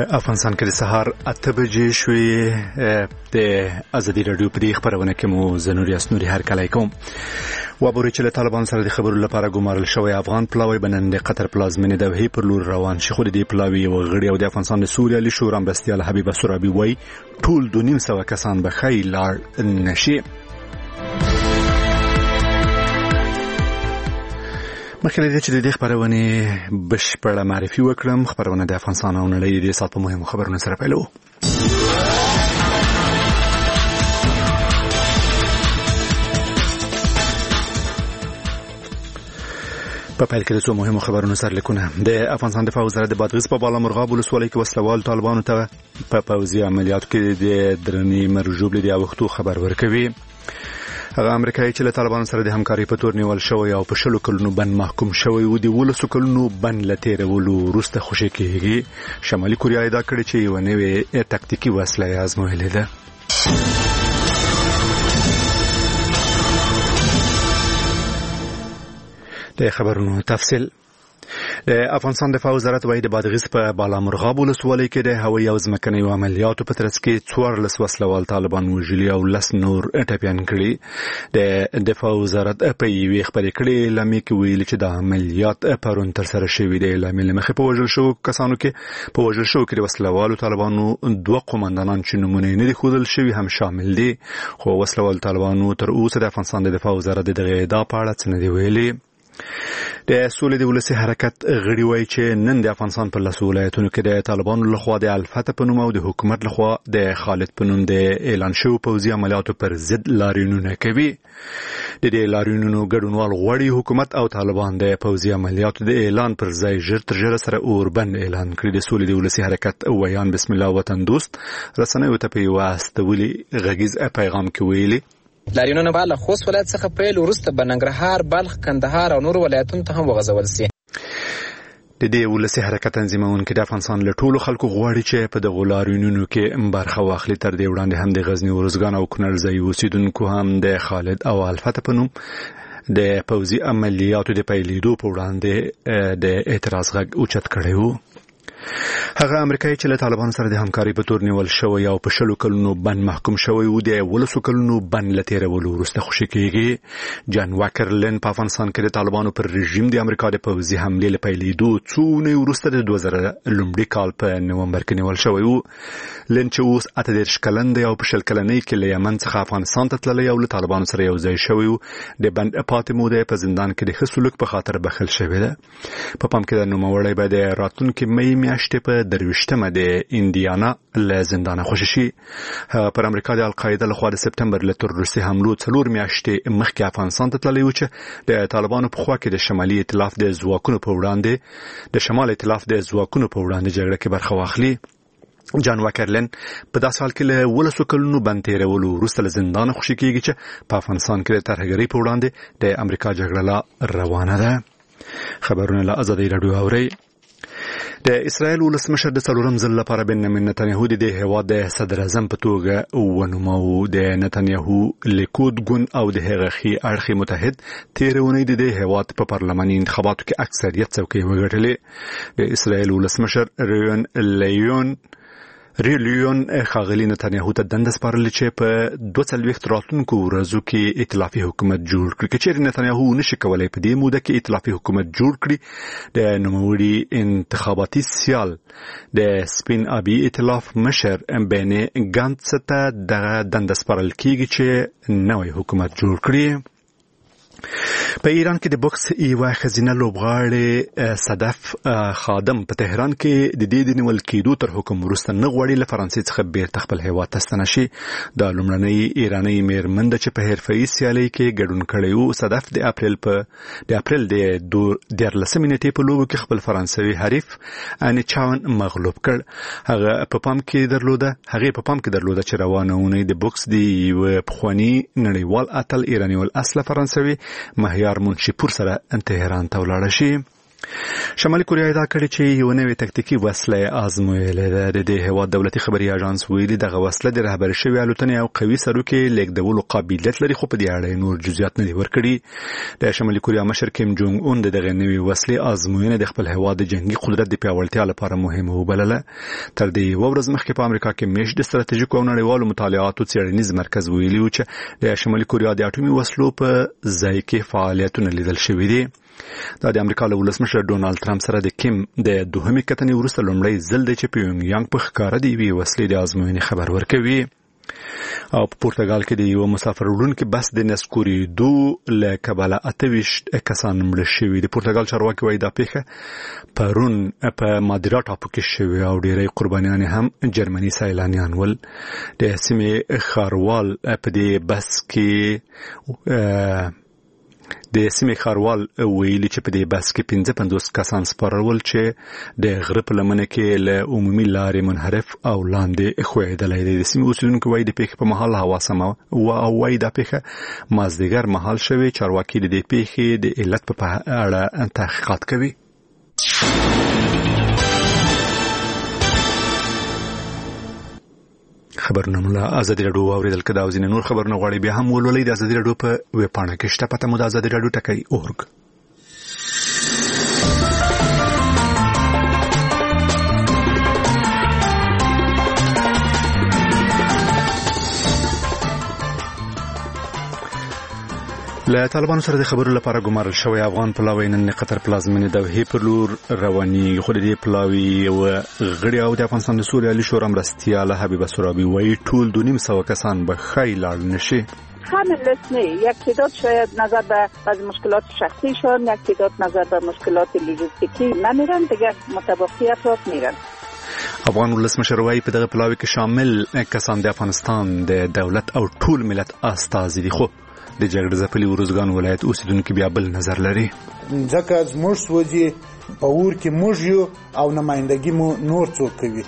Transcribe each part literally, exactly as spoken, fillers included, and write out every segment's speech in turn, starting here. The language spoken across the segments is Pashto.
افغانستان کې د سهار اته بجې شوې د ازادي رادیو په دې خبرونه کې مو زنوري اسنوري هر کله کوم وابوري چې له طالبان سره د خبرو لپاره ګمارل شوی افغان پلاوی بنن د قطر پلازمینې د وهي پر لور روان شي خو د پلاوی او غړي او د افغانستان د سوریالي شورا مرستيال حبیب سرابي وای ټول د نیم سو کسان به خیر لار نشي. مخکې له دې چې د دې خبرونه بشپړه معرفي وکړم خبرونه د افغانستان او نړۍ د سات په مهمو خبرونو سره پیلو. په پیل کې د څو مهمو خبرونو سره لیکونه د افغانستان دفاع وزارت د بادغیس په بالامرغاب ولسوالۍ کې وسلوال طالبانو ته په پوځي عملیاتو کې د درنې مرجوب لري او وختو خبر ورکوي. هغه امریکایي چې له طالبانو سره د همکاري په تور نیول شوی او په شلو کلونو بند محکوم شوی و د ولسو کلونو بند لتیرولو وروسته خوشي کېږي. شمالي کوریا ادعا کړې چې یو نوې تکتیکي وسله ازمویلې ده. د خبرونو تفصیل د افغانستان دفاع وزارت وايي د بادغیس په بالامرغاب ولسوالۍ کې د هوایي او ځمکني عملیاتو په ترڅ کې څوارلس وسلوال طالبان وژلي او لس نور ټپيان کړي. د دفاع وزارت په یوې خبرې کړې لامې کې ویلي چې د عملیات پرون تر سره شوی دی. لامې مخې په وژل شو کسانو کې په وژل شو کې د وسلوالو طالبانو دوه قومندانان چې نمونه نه دي ښودل شوي هم شامل دي خو وسلوال طالبانو تر اوسه د افغانستان د دفاع وزارت دغه ادعا په اړه څه نه دی ویلي. د سولې د ولسي حرکت غړي وایي چې نن د افغانستان په لاسو ولایتونو کې د طالبانو لخوا د الفتح په نوم او د حکومت لخوا د خالد په نوم د اعلان شوی پوځي عملیاتو پر ضد لاریونونه کوي. د دې لاریونونو ګډونوال غواړي حکومت او طالبان د پوځي عملیاتو د اعلان پر ځای ژر تر ژره سره اوربند اعلان کړي. د سولې د ولسي حرکت ویان بسم الله وطن دوست رسنیو ته په یو استولي غږیز پیغام کې ویلي لاریونونه به له خوست ولایت څخه پیل وروسته بننګرهار، بلخ، کندهار او نور ولایتونو ته هم وغځول شي. د دې ولسي حرکت تنظیمونکو د افغانستان له ټولو خلکو غواړي چې په دغه لاریونونو کې برخه واخلي. تر دې وړاندې هم د غزنی ورزګان او کونړ ځای اوسیدونکو هم د خالد او الفتح په نوم د پوځي عملیاتو د پیلېدو په وړاندې د اعتراض غږ اوچت کړی و. هغه امریکایي چې له طالبان سره د همکاري په تور نیول شوی او په شلو کلونو بند محکوم شوی و د ولسو کلونو بند لتیرولو وروسته خوشي کېږي. جان واکرلن په افغانستان کې د طالبانو پر رژیم د امریکا د پوځي حملې له پیلېدو څو اونۍ وروسته د دوه زره لومړي کال په نومبر کې نیول شوی و. لن چې اوس اته دېرش کلن دی او په شل کلنۍ کې له یمن څخه افغانستان ته تللی او له طالبانو سره یو ځای شوی و. د بند پاتې موده په زندان کې د ښه سلوک په خاطر بخښل شوی ده. په پام کې د نوموړی به د راتلونکي مۍ میاشتې په درویشتمه د اندیانا له زندانه خوشي شي. پر امریکا د القاعده لخوا د سپتمبر له تروریستي حملو څلور میاشتې مخکې افغانستان ته تللی و چې د طالبانو په خوا کې د شمالي ائتلاف د ځواکونو په وړاندې د شمال ائتلاف د ځواکونو په وړاندې جګړه کې برخه واخلي. جان واکرلن په داسې حال کې له ولسو کلونو بند تیرولو وروسته له زندانه خوشي کېږي چې په افغانستان کې د ترهګرۍ په وړاندې د امریکا جګړه لا روانه ده. خبرونه له ازادي رادیو اوري. د اسرائیل ولسمشر د څلورم ځل لپاره بنیامین نتنیاهو د هیواد د صدر اعظم په توګه ونومو. د نتنیاهو لیکود ګوند او د هغه خي اړخي متحد تیرونې د هیواد په پارلماني انتخاباتو کې اکثریت څوکۍ وګټلې. د اسرائیل ولسمشر ریون لیون ریلیون خاغلی نتنیاهو ته دنده سپارلې چې په دوه څلوېښت راتلونکو ورځو کې ائتلافي حکومت جوړ کړي. که چېرې نتنیاهو نشي کولی په دې موده کې ائتلافي حکومت جوړ کړي د نوموړي انتخاباتي سیال د سپین ابي ائتلاف مشر بیني ګانتس ته د دنده سپارل کېږي چې نوی حکومت جوړ کړي. په ایران کې د بوکس یوه ښځینه لوبغاړې صدف خادم په تهران کې د دې د نیول کېدو تر حکم وروسته نه غواړي له فرانسې څخه بیرته خپل هیواد ته ستنه شي. د لومړنۍ ایرانۍ میرمن ده چې په حرفه‌ایي سیالۍ کې ګډون کړی و. صدف د اپریل په د اپریل د دیارلسمې نیټې په لوبو کې خپل فرانسوي حریف اني چاون مغلوب کړ. هغه په پام کې درلوده هغه په پام کې درلوده چې روانه اونۍ د بوکس د یو پخواني نړیوال اتل ایراني ول اصله فرانسوي مهیار منشیپور سره تهران ته ولاړ شي. شمالي کوریا ادعا کړې چې یو نوې تکتیکي وسله آزمویلې ده. د دې هېواد دولتي خبري اژانس ویلي دغه وسله د رهبري شوې الوتنې او قوي سروکي لیږدولو قابلیت لري، خو په دې اړه نور جزئیات نه دي ورکړي. د شمالي کوریا مشر کیم جونګ اون د دغه نوې وسلې آزموینه د خپل هېواد د جنگي قدرت د پیاوړتیا لپاره مهمه وبلله. تر دې یوه ورځ مخکې په امریکا کې میش د ستراتیژیکو او نړیوالو مطالعاتو څېړنیز مرکز ویلي و چې د شمالي کوریا د اټومي وسلو په ځای کې فعالیتونه لیدل شوي دي. دا د امریکا له ولسمشر ډونالد ټرمپ سره د کیم د دوهمې کتنې وروسته لومړی ځل دی چې پیونګ یانګ په ښکاره د یوې وسلې د ازموینې خبر ورکوي. او په پورتګال کې د یو مسافر وړونکي بس د نسکورېدو له کبله اته ویشت کسان مړه شوي. د پورتګال چارواکي وایي دا پیښه پرون په مادیرا ټاپو کې شوې او ډېری قربانیان هم جرمني سیلانیان ول. د سیمې ښاروال په دې بس کې د سیمې ښاروال ویلي چې په دې بس کې پنځه پنځوس کسان سپارول چې د غره په لمنه کې له عمومي لارې منحرف او لاندې ښویېدلی دی. د سیمې اوسېدونکي وایي د پیښې په مهال هوا سمه وه او وایي دا پیښه مازدیګر مهال شوې. چارواکي د دې پیښې د علت په اړه تحقیقات کوي. خبرونه مولا ازادي راډیو اوریدل کدا او ځینې نور خبرونه غواړي بیا هم ولولئ. د ازادي راډیو په ویب پاڼه کې شته، پته مو د ازادي راډیو ټکی اورګ. له طالبانو سره د خبرو لپاره ګمارل شوی افغان پلاوی نن د قطر پلازمینې دوحې پر لور رواني. خو د دې پلاوي یو غړي او د افغانستان د سوریالي شورا مرستیاله حبیبه سرابی وایي ټول دو نیم سوه کسان به خی لاړ نشي. همین لیست نه، یک تعداد شاید نظر به بعضی مشکلات شخصیشان، یک تعداد نظر به مشکلات لوجستیکی نمیرن، دیگه متبقی افراد میرن. افغان ولسمشر وایي په دغه پلاوي کې شامل کسان د افغانستان د دولت او ټول ملت استازي دي، خو د جګړې ځپلي ارزګان ولایت اوسیدونکي بیا بل نظر لري. ځکه زموږ سوځي په اور کې موږ یو او نمائندګي مو نور څوک کوي.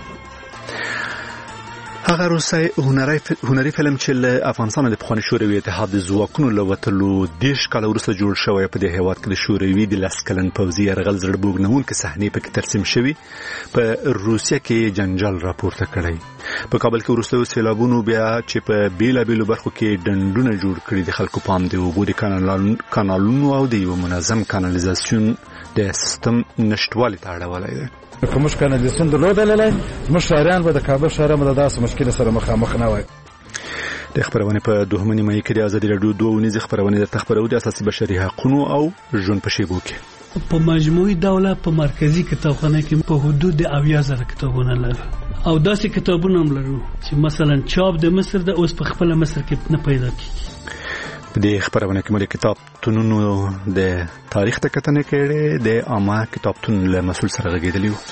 هغه روسي هنري هنري فلم چې له افغانستان د پخواني شوروي اتحاد د ځواکونو له وتلو دیش کال وروسته جوړ شوی په دې هیواد کې د شوروي د لس کلن پوځي یرغل زړه بوږنونکې صحنې پکې ترسیم شوي. په روسیه کې جنجال راپورته کړی. په کابل کې وروسته سیلابونو بیا چې په بیلابیلو برخو کې ډنډونه جوړ کړي د خلکو پام د اوبو د کانالونو او د یو منظم کانالیزاسیون د سیستم نشټوالي ته اړولی دی. کوم کانالیزاسیون درلودلای موږ شهريان به د کابل شهر مله داسې مشکل سره مخامخ نه وای. د خبرونه په دوهمه نیمه کې د ازادي راډیو دوه ونیزه خبرونه د تخبرو د اساسي بشري حقوقو او ژوند په شیبو کې په مجموعي ډول په مرکزی کتابخانه کې په حدود اویا زره کتابونه لري او داسې کتابونه هم لرو چې مثلا چاپ د مصر د اوس په خپل مصر کې نه پیدا کیږي. په دې خبرونه کې مله کتابتونونو د تاریخ ته کتنه کړي د عامه کتابتون له مسول سره غږیدلی و.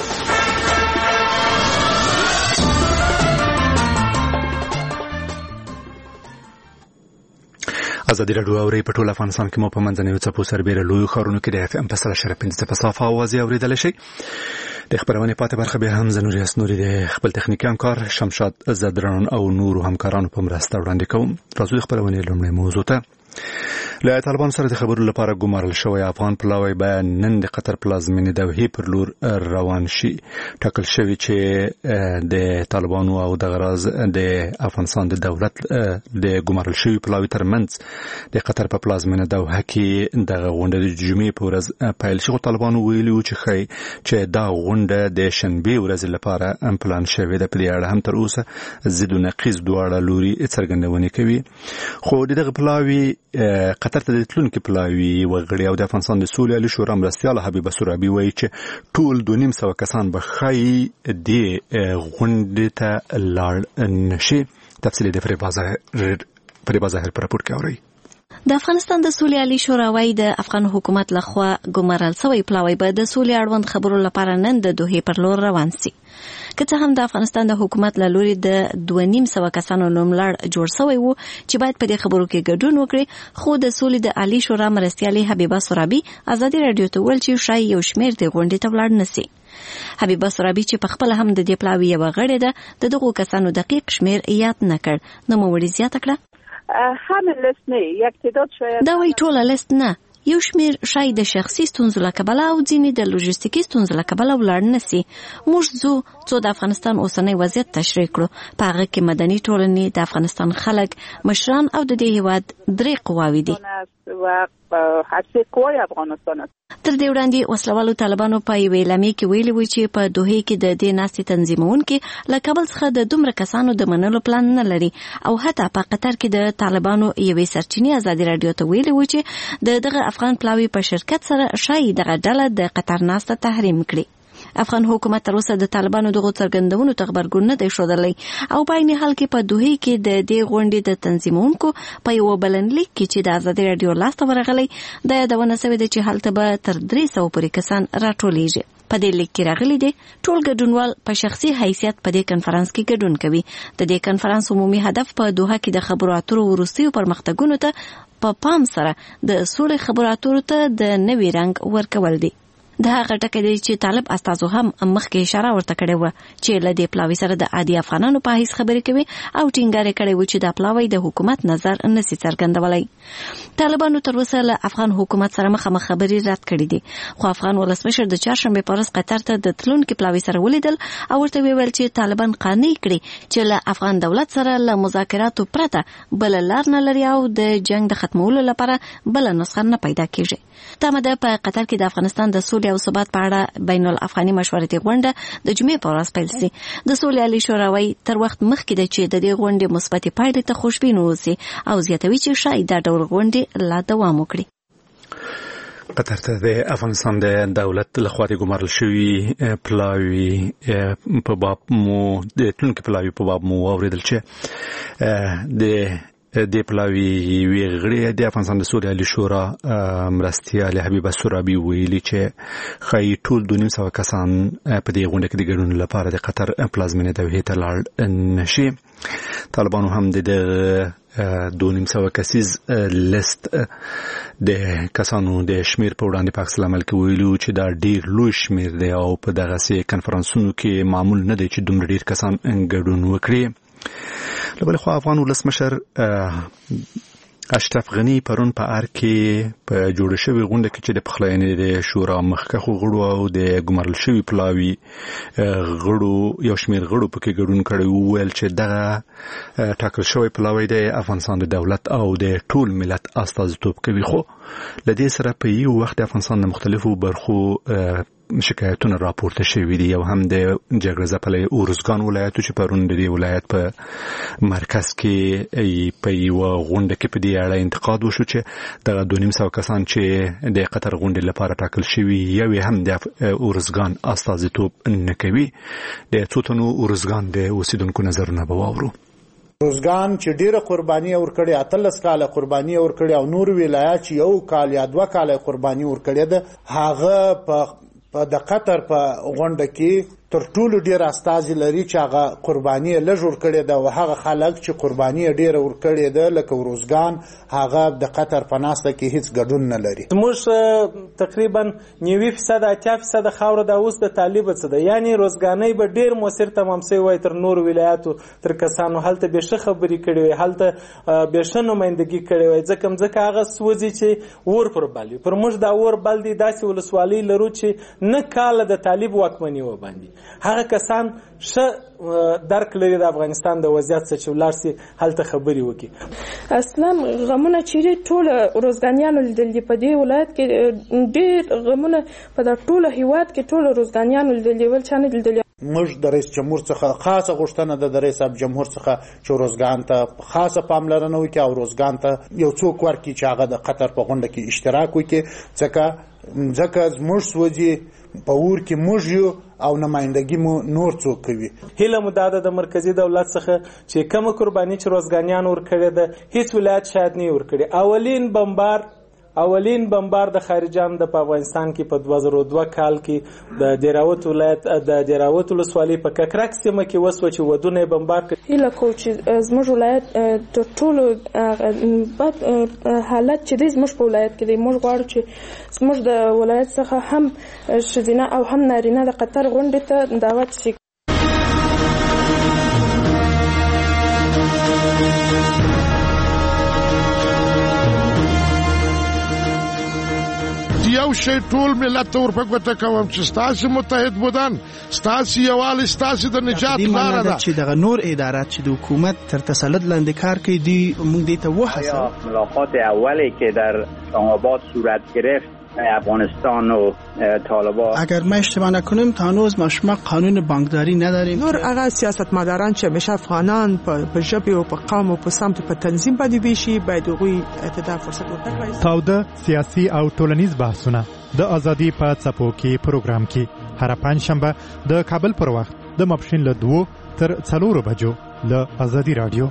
ازادي راډیو اوري په ټول افغانستان کې مو په منځنیو څپو سربېره لوی ښارونو کې د اف ام په سره شرف پنځه په صافه اوازې اورېدلی شي. د خبرونه پاتې برخه به هم زنوري اسنوري د خپل تخنیکي همکار شمشاد زدران او نورو همکارانو په مرسته وړاندې کوم. راځو د خبرونه لومړی موضوع ته. له طالبان سره د خبرو لپاره ګمارل شوی افغان پلاوی به نن د قطر پلازمینې دوحې پر لور روان شي. ټاکل شوی چې د طالبانو او د غراز د افغانستان د دولت د ګمارل شوی پلاوی ترمنځ د قطر په پلازمینې دوحه کې د غونډې د جمعې په ورځ پیل شي. طالبانو ویلي و چې خی چې دا غونډه د شنبې ورځ لپاره پلان شوې ده. په دې اړه هم تر اوسه ضد او نقیض دواړه لوري څرګندونې کوي. خو دغه پلاوی قطر ته د تلونکو پلاوی وغړي او د افغانستان د سوریالي شورا مرستیاله حبیبه سرابی وایي چې ټول دو نیم سوه کسان به خی د غونډې ته لاړ نشي. تفصیل د فریبا ظاهر پر راپور کې اوري. د افغانستان د سولې عالی شورا وايي د افغان حکومت لخوا ګمارل شوی پلاوی به د سولې اړوند خبرو لپاره نن د دوحې پر لور روان شي. که څه هم د افغانستان د حکومت له لوري د دوه نیم سوه کسانو نوملړ جوړ شوی و چې باید په دې خبرو کې ګډون وکړي، خو د سولې د عالی شورا مرستیالې حبیبه سرابی ازادي راډیو ته ویل چې شاید یو شمېر د غونډې ته ولاړ نشي. حبیبه سرابی چې په خپل هم د دې پلاوی یو غړې ده د دغو کسانو دقیق شمېر یاد نه کړ. نو مو وړي زیاته کړه همین لیست نه، یک تعداد شاید دا وی ټوله لیست نه، یو شمیر شاید د شخصي ستونزو له کبله او ځینې د لوجستیکي ستونزو له کبله ولاړ نه سي. موږ ځو څو د افغانستان اوسنی وضعیت تشریح کړو. په هغه کې مدني ټولنې، د افغانستان خلک، مشران او د دې هیواد درې قواوې دي. تر دې وړاندې وسلوالو طالبانو په یوې اعلامیه کې ویلي وو چې په دوحې کې د دې ناستې تنظیمونکي له کابل څخه د دومره کسانو د منلو پلان نه لري او حتی په قطر کې د طالبانو یوې سرچینې ازادي رادیو ته ویلي وو چې د دغه افغان پلاوي په شرکت سره شایي دغه ډله د قطر ناسته تحریم کړي. افغان حکومت تر اوسه د طالبانو دغه څرګندونو ته خبرګون نه دی ښودلی او په عین حال کې په دوحې کې د دې غونډې د تنظیمونکو په یو بلنلیک کې چې د ازادي رادیو لاسته ورغلی د یادونه شوې ده چې هلته به تر درې سوه پورې کسان راټولیږي. په دې لیک کې راغلي دي ټول ګډونوال په شخصي حیثیت په دې کنفرانس کې ګډون کوي. د دې کنفرانس عمومي هدف په دوحه کې د خبرو اترو وروستیو پرمختګونو ته په پام سره د سولې خبرو اترو ته د نوي رنګ ورکول دي. د هغه ټکی دی چې طالب استازو هم مخکې اشاره ورته کړې وه چې له دې پلاوي سره د عادي افغانانو په حیث خبرې کوي او ټینګار یې کړی و چې دا پلاوی د حکومت نظر نسي څرګندولی. طالبانو تر اوسه له افغان حکومت سره مخامخ خبرې رد کړې دي، خو افغان ولسمشر د چهارشنبې په ورځ قطر ته د تلونکي پلاوي سره ولیدل او ورته ویل چې طالبان قانع کړي چې له افغان دولت سره له مذاکراتو پرته بل لار نه لري او د جنگ د ختمولو لپاره بل نسخه نه پیدا کیږي. تمه ده په قطر کې د افغانستان د سولې او ثبات په اړه بین الافغاني مشورتي غونډه د جمعې په ورځ پیل شي. د سولې عالي شوراوی تر وخت مخکې ده چې د دې غونډې مثبتې پایلې ته خوشبین اوسي او زیاتوي چې شاید دا ډول غونډې لا دوام وکړي. قطر ته د افغانستان د دولت لخوا د ګمارل شوي پلاوي په باب مو د تلونکي پلاوي په باب مو واورېدل چې د د پلاوی وی غړي د افغانستان د سولې عالي شورا مرستیال حبیبه سورابي ویلي چې خای ټول د نیم سوه کسان په دې غونډه کې د ګډون لپاره د قطر پلازمینې دوحې ته لاړ نشي. طالبانو هم د دو نیم سوه کسیز لیست د کسانو د شمیر په وړاندې په عکس العمل کې ویلو چې دا ډیر لوی شمیر دی او په دغسې کنفرانسونو کې معمول نه دی چې دومره ډیر کسان ګډون وکړي. له بلې خوا افغان ولسمشر اشرف غني پرون په ار کې په جوړ شوی غونډه کې چې د پخلاینې د شورا مخکښو غړو او د ګمارل شوي پلاوي غړو یو شمیر غړو پکې ګډون کړی وویل چې دغه ټاکل شوی پلاوی د افغانستان د دولت او د ټول ملت استازیتوب کوي. خو له دې سره په یو وخت د افغانستان د مختلفو برخو شکایتونه راپورته شوي دي او هم د جګړه ځپلي اورزګان ولایت چې پرون د دې ولایت په مرکز کې په یوه غونډه کې په دې اړه انتقاد وشو چې دغه دوه نیم سوه کسان چې د قطر غونډې لپاره ټاکل شوي یو یې هم د اورزګان استازیتوب نه کوي. د څو تنو اورزګان د اوسیدونکو نظرونه به واورو. روزګان چې ډیره قرباني ورکړي، اتلس کاله قرباني ورکړي او نور ولایات چې یو کال یا دوه کاله قرباني ورکړي ده هغه په د قطر په غونډه کې تر ټولو ډیر استازي لري چې هغه قرباني لږ ورکړي ده او هغه خلک چې قرباني ډیر ورکړي ده لکه روزګان هغه د قطر په ناسته کې هیڅ ګډون نه لري. موږ تقریبا نوي فیصد اتیا فیصد خاوره د اوس د طالب څه ده، یعنی روزګانۍ به ډیر موثر تمام شوی وای تر نور ولایاتو تر کسانو هلته به ښه خبرې کړي وای، هلته به ښه نمایندګي کړي وای، ځکه مځکه هغه سوځي چې اور پر بل وي. پر موږ دا اور بل دي داسې ولسوالۍ لرو چې نه کاله د طالب واکمني و باندې هغه کسان ښه درک لري د افغانستان د وضعیت څخه چې ولاړ سي هلته خبرې وکړي. اصلا غمونه چې ټول روزګانیانو لیدل دي په دې ولایت کې، ډېر غمونه په دا ټول هیواد کې ټول روزګانیانو لیدل دي، ول چا نه لیدل. موږ د رئیس جمهور څخه خاصه غوښتنه ده د رئیس جمهور څخه چې روزګان ته خاصه پاملرنه وکړي او روزګان ته یو څوک ورکړي چې هغه د قطر په غونډه کې اشتراک وکړي، ځکه ځکه زموږ سوځي په اور کې موږ یو او نمائندګي مو نور څوک کوي. هیله مو دا ده د مرکزي دولت څخه چې کومه قرباني چې روزګانیان ورکړې ده هیڅ ولایت شاید نه ورکړي. اولین بمبار اولین بمبار د خارجان د په افغانستان کې په دوه زره دوه کال کې د دیراوت ولایت د دیراوت ولسوالۍ په ککرک سیمه کې وسو چې ودونه بمبار کړ. هیله کو چې زموږ ولایت د ټولو بد حالت چې د زموږ په ولایت کې د موږ غواړو چې زموږ د ولایت څخه هم ښځینه او هم نارینه د قطر غونډې ته دعوت شي. یو شی ټول ملت ته ورپګوته کوم چې ستاسو متحد بودن ستاسو یووالی ستاسو د نجات لاره ده چې دغه نور ادارات چې د حکومت تر تسلط لاندې کار کوي دی موږ دې ته وهڅوو. ملاقات اولی که در اسلام آباد صورت گرفت افغانستان و طالبان، اگر ما اشتباه نکنیم تا هنوز ما شما قانون بانکداری نداریم. نور هغه سیاستمداران چې همیشه افغانان په ژبه او په قوم او په سمت په تنظیم باندې ویشي باید هغوی ته فرصت ورکړي. تاوده سیاسي او ټولنیز بحثونه د ازادي په څپو کې پروګرام کې هر پنځشنبه د کابل پر وخت د ماپښین له دوه تر څلورو بجو له ازادي رادیو.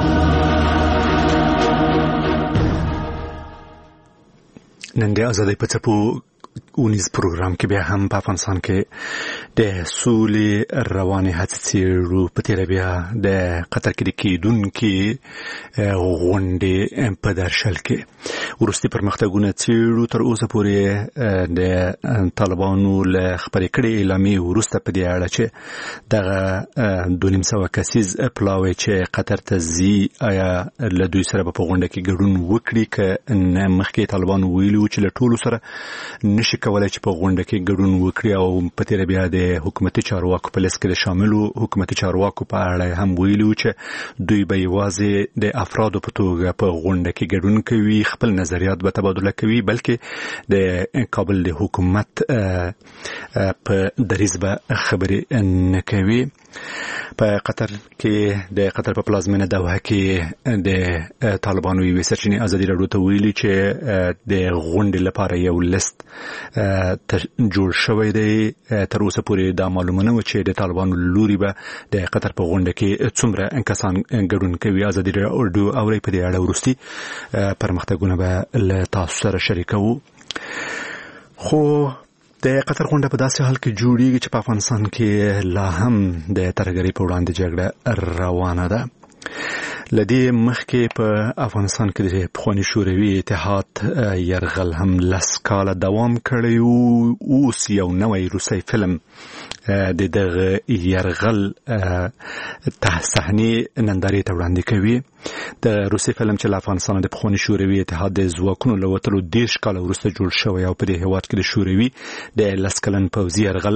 نن د ازادۍ په څپو اونیز پروګرام کې بیا هم په افغانستان کې د سولې روانې هڅې څېړو. په تېره بیا د قطر کې د کېدونکې غونډې په درشل کې وروستي پرمختګونه څېړو. تر اوسه پورې د طالبانو له خپرې کړې اعلامیې وروسته په دې اړه چې دغه دوه نیم سوه کسیز پلاوی چې قطر ته ځي آیا له دوی سره به په غونډه کې ګډون وکړي که نه. مخکې طالبانو ویلي وو چې له ټولو سره نشي کولای چې په غونډه کې ګډون وکړي او په تېره بیا د حکومتي چارواکو په لیست کې د شاملو حکومتي چارواکو په اړه هم ویلي وو چې دوی به یوازې د افرادو په توګه په غونډه کې ګډون کوي، خپل نظریات به تبادله کوي، بلکې د کابل د حکومت په دریځ به خبرې نه کوي. په قطر کې د قطر په پلازمینه دوحه کې د طالبانو یوې سرچینې ازادي راډیو ته ویلي چې د غونډې لپاره یو لیست جوړ شوی دی. تر اوسه پورې دا معلومه نه و چې د طالبانو لوري به د قطر په غونډه کې څومره کسان ګډون کوي. ازادي راډیو اوري په دې اړه وروستي پرمختګونه به له تاسو سره شریکوو. خو د قطر غونډه په داسې حال کې جوړیږي چې په افغانستان کې لا هم د ترهګرۍ په وړاندې جګړه روانه ده. لدې مخکې په افغانستان کې د پخواني شوروي اتحاد یرغل هم لس کاله دوام کړی و. اوس یو نوی روسي فلم د دغه یرغل صحنې نندارې ته وړاندې کوي. د روسي فلم چې له افغانستان د پخواني شوروي اتحاد د ځواکونو له وتلو دېرش کاله وروسته جوړ شوی او په دې هېواد کې د شوروي د لس کلن پوځي یرغل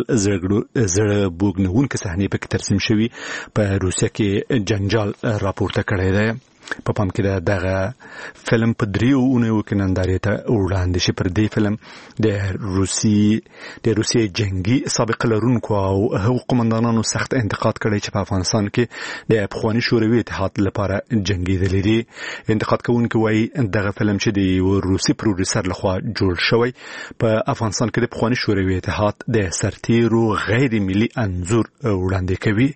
زړه بوږنوونکې صحنې پکې ترسیم شوي. په روسیه کې جنجال راپورته کړی دی. په پام کې د دغه فلم په دریو اونیو کې نندارې ته وړاندې شي. پر دې فلم د روسي د روسیې جنگي سابقه لرونکو او هغو قومندانانو سخت انتقاد کړی چې په افغانستان کې د پخواني شوروي اتحاد لپاره جنګېدلي دي. انتقاد کوونکي وایي دغه فلم چې د یو روسي پروډوسر لخوا جوړ شوی په افغانستان کې د پخواني شوروي اتحاد د سرتیرو غیر ملي انځور وړاندې کوي.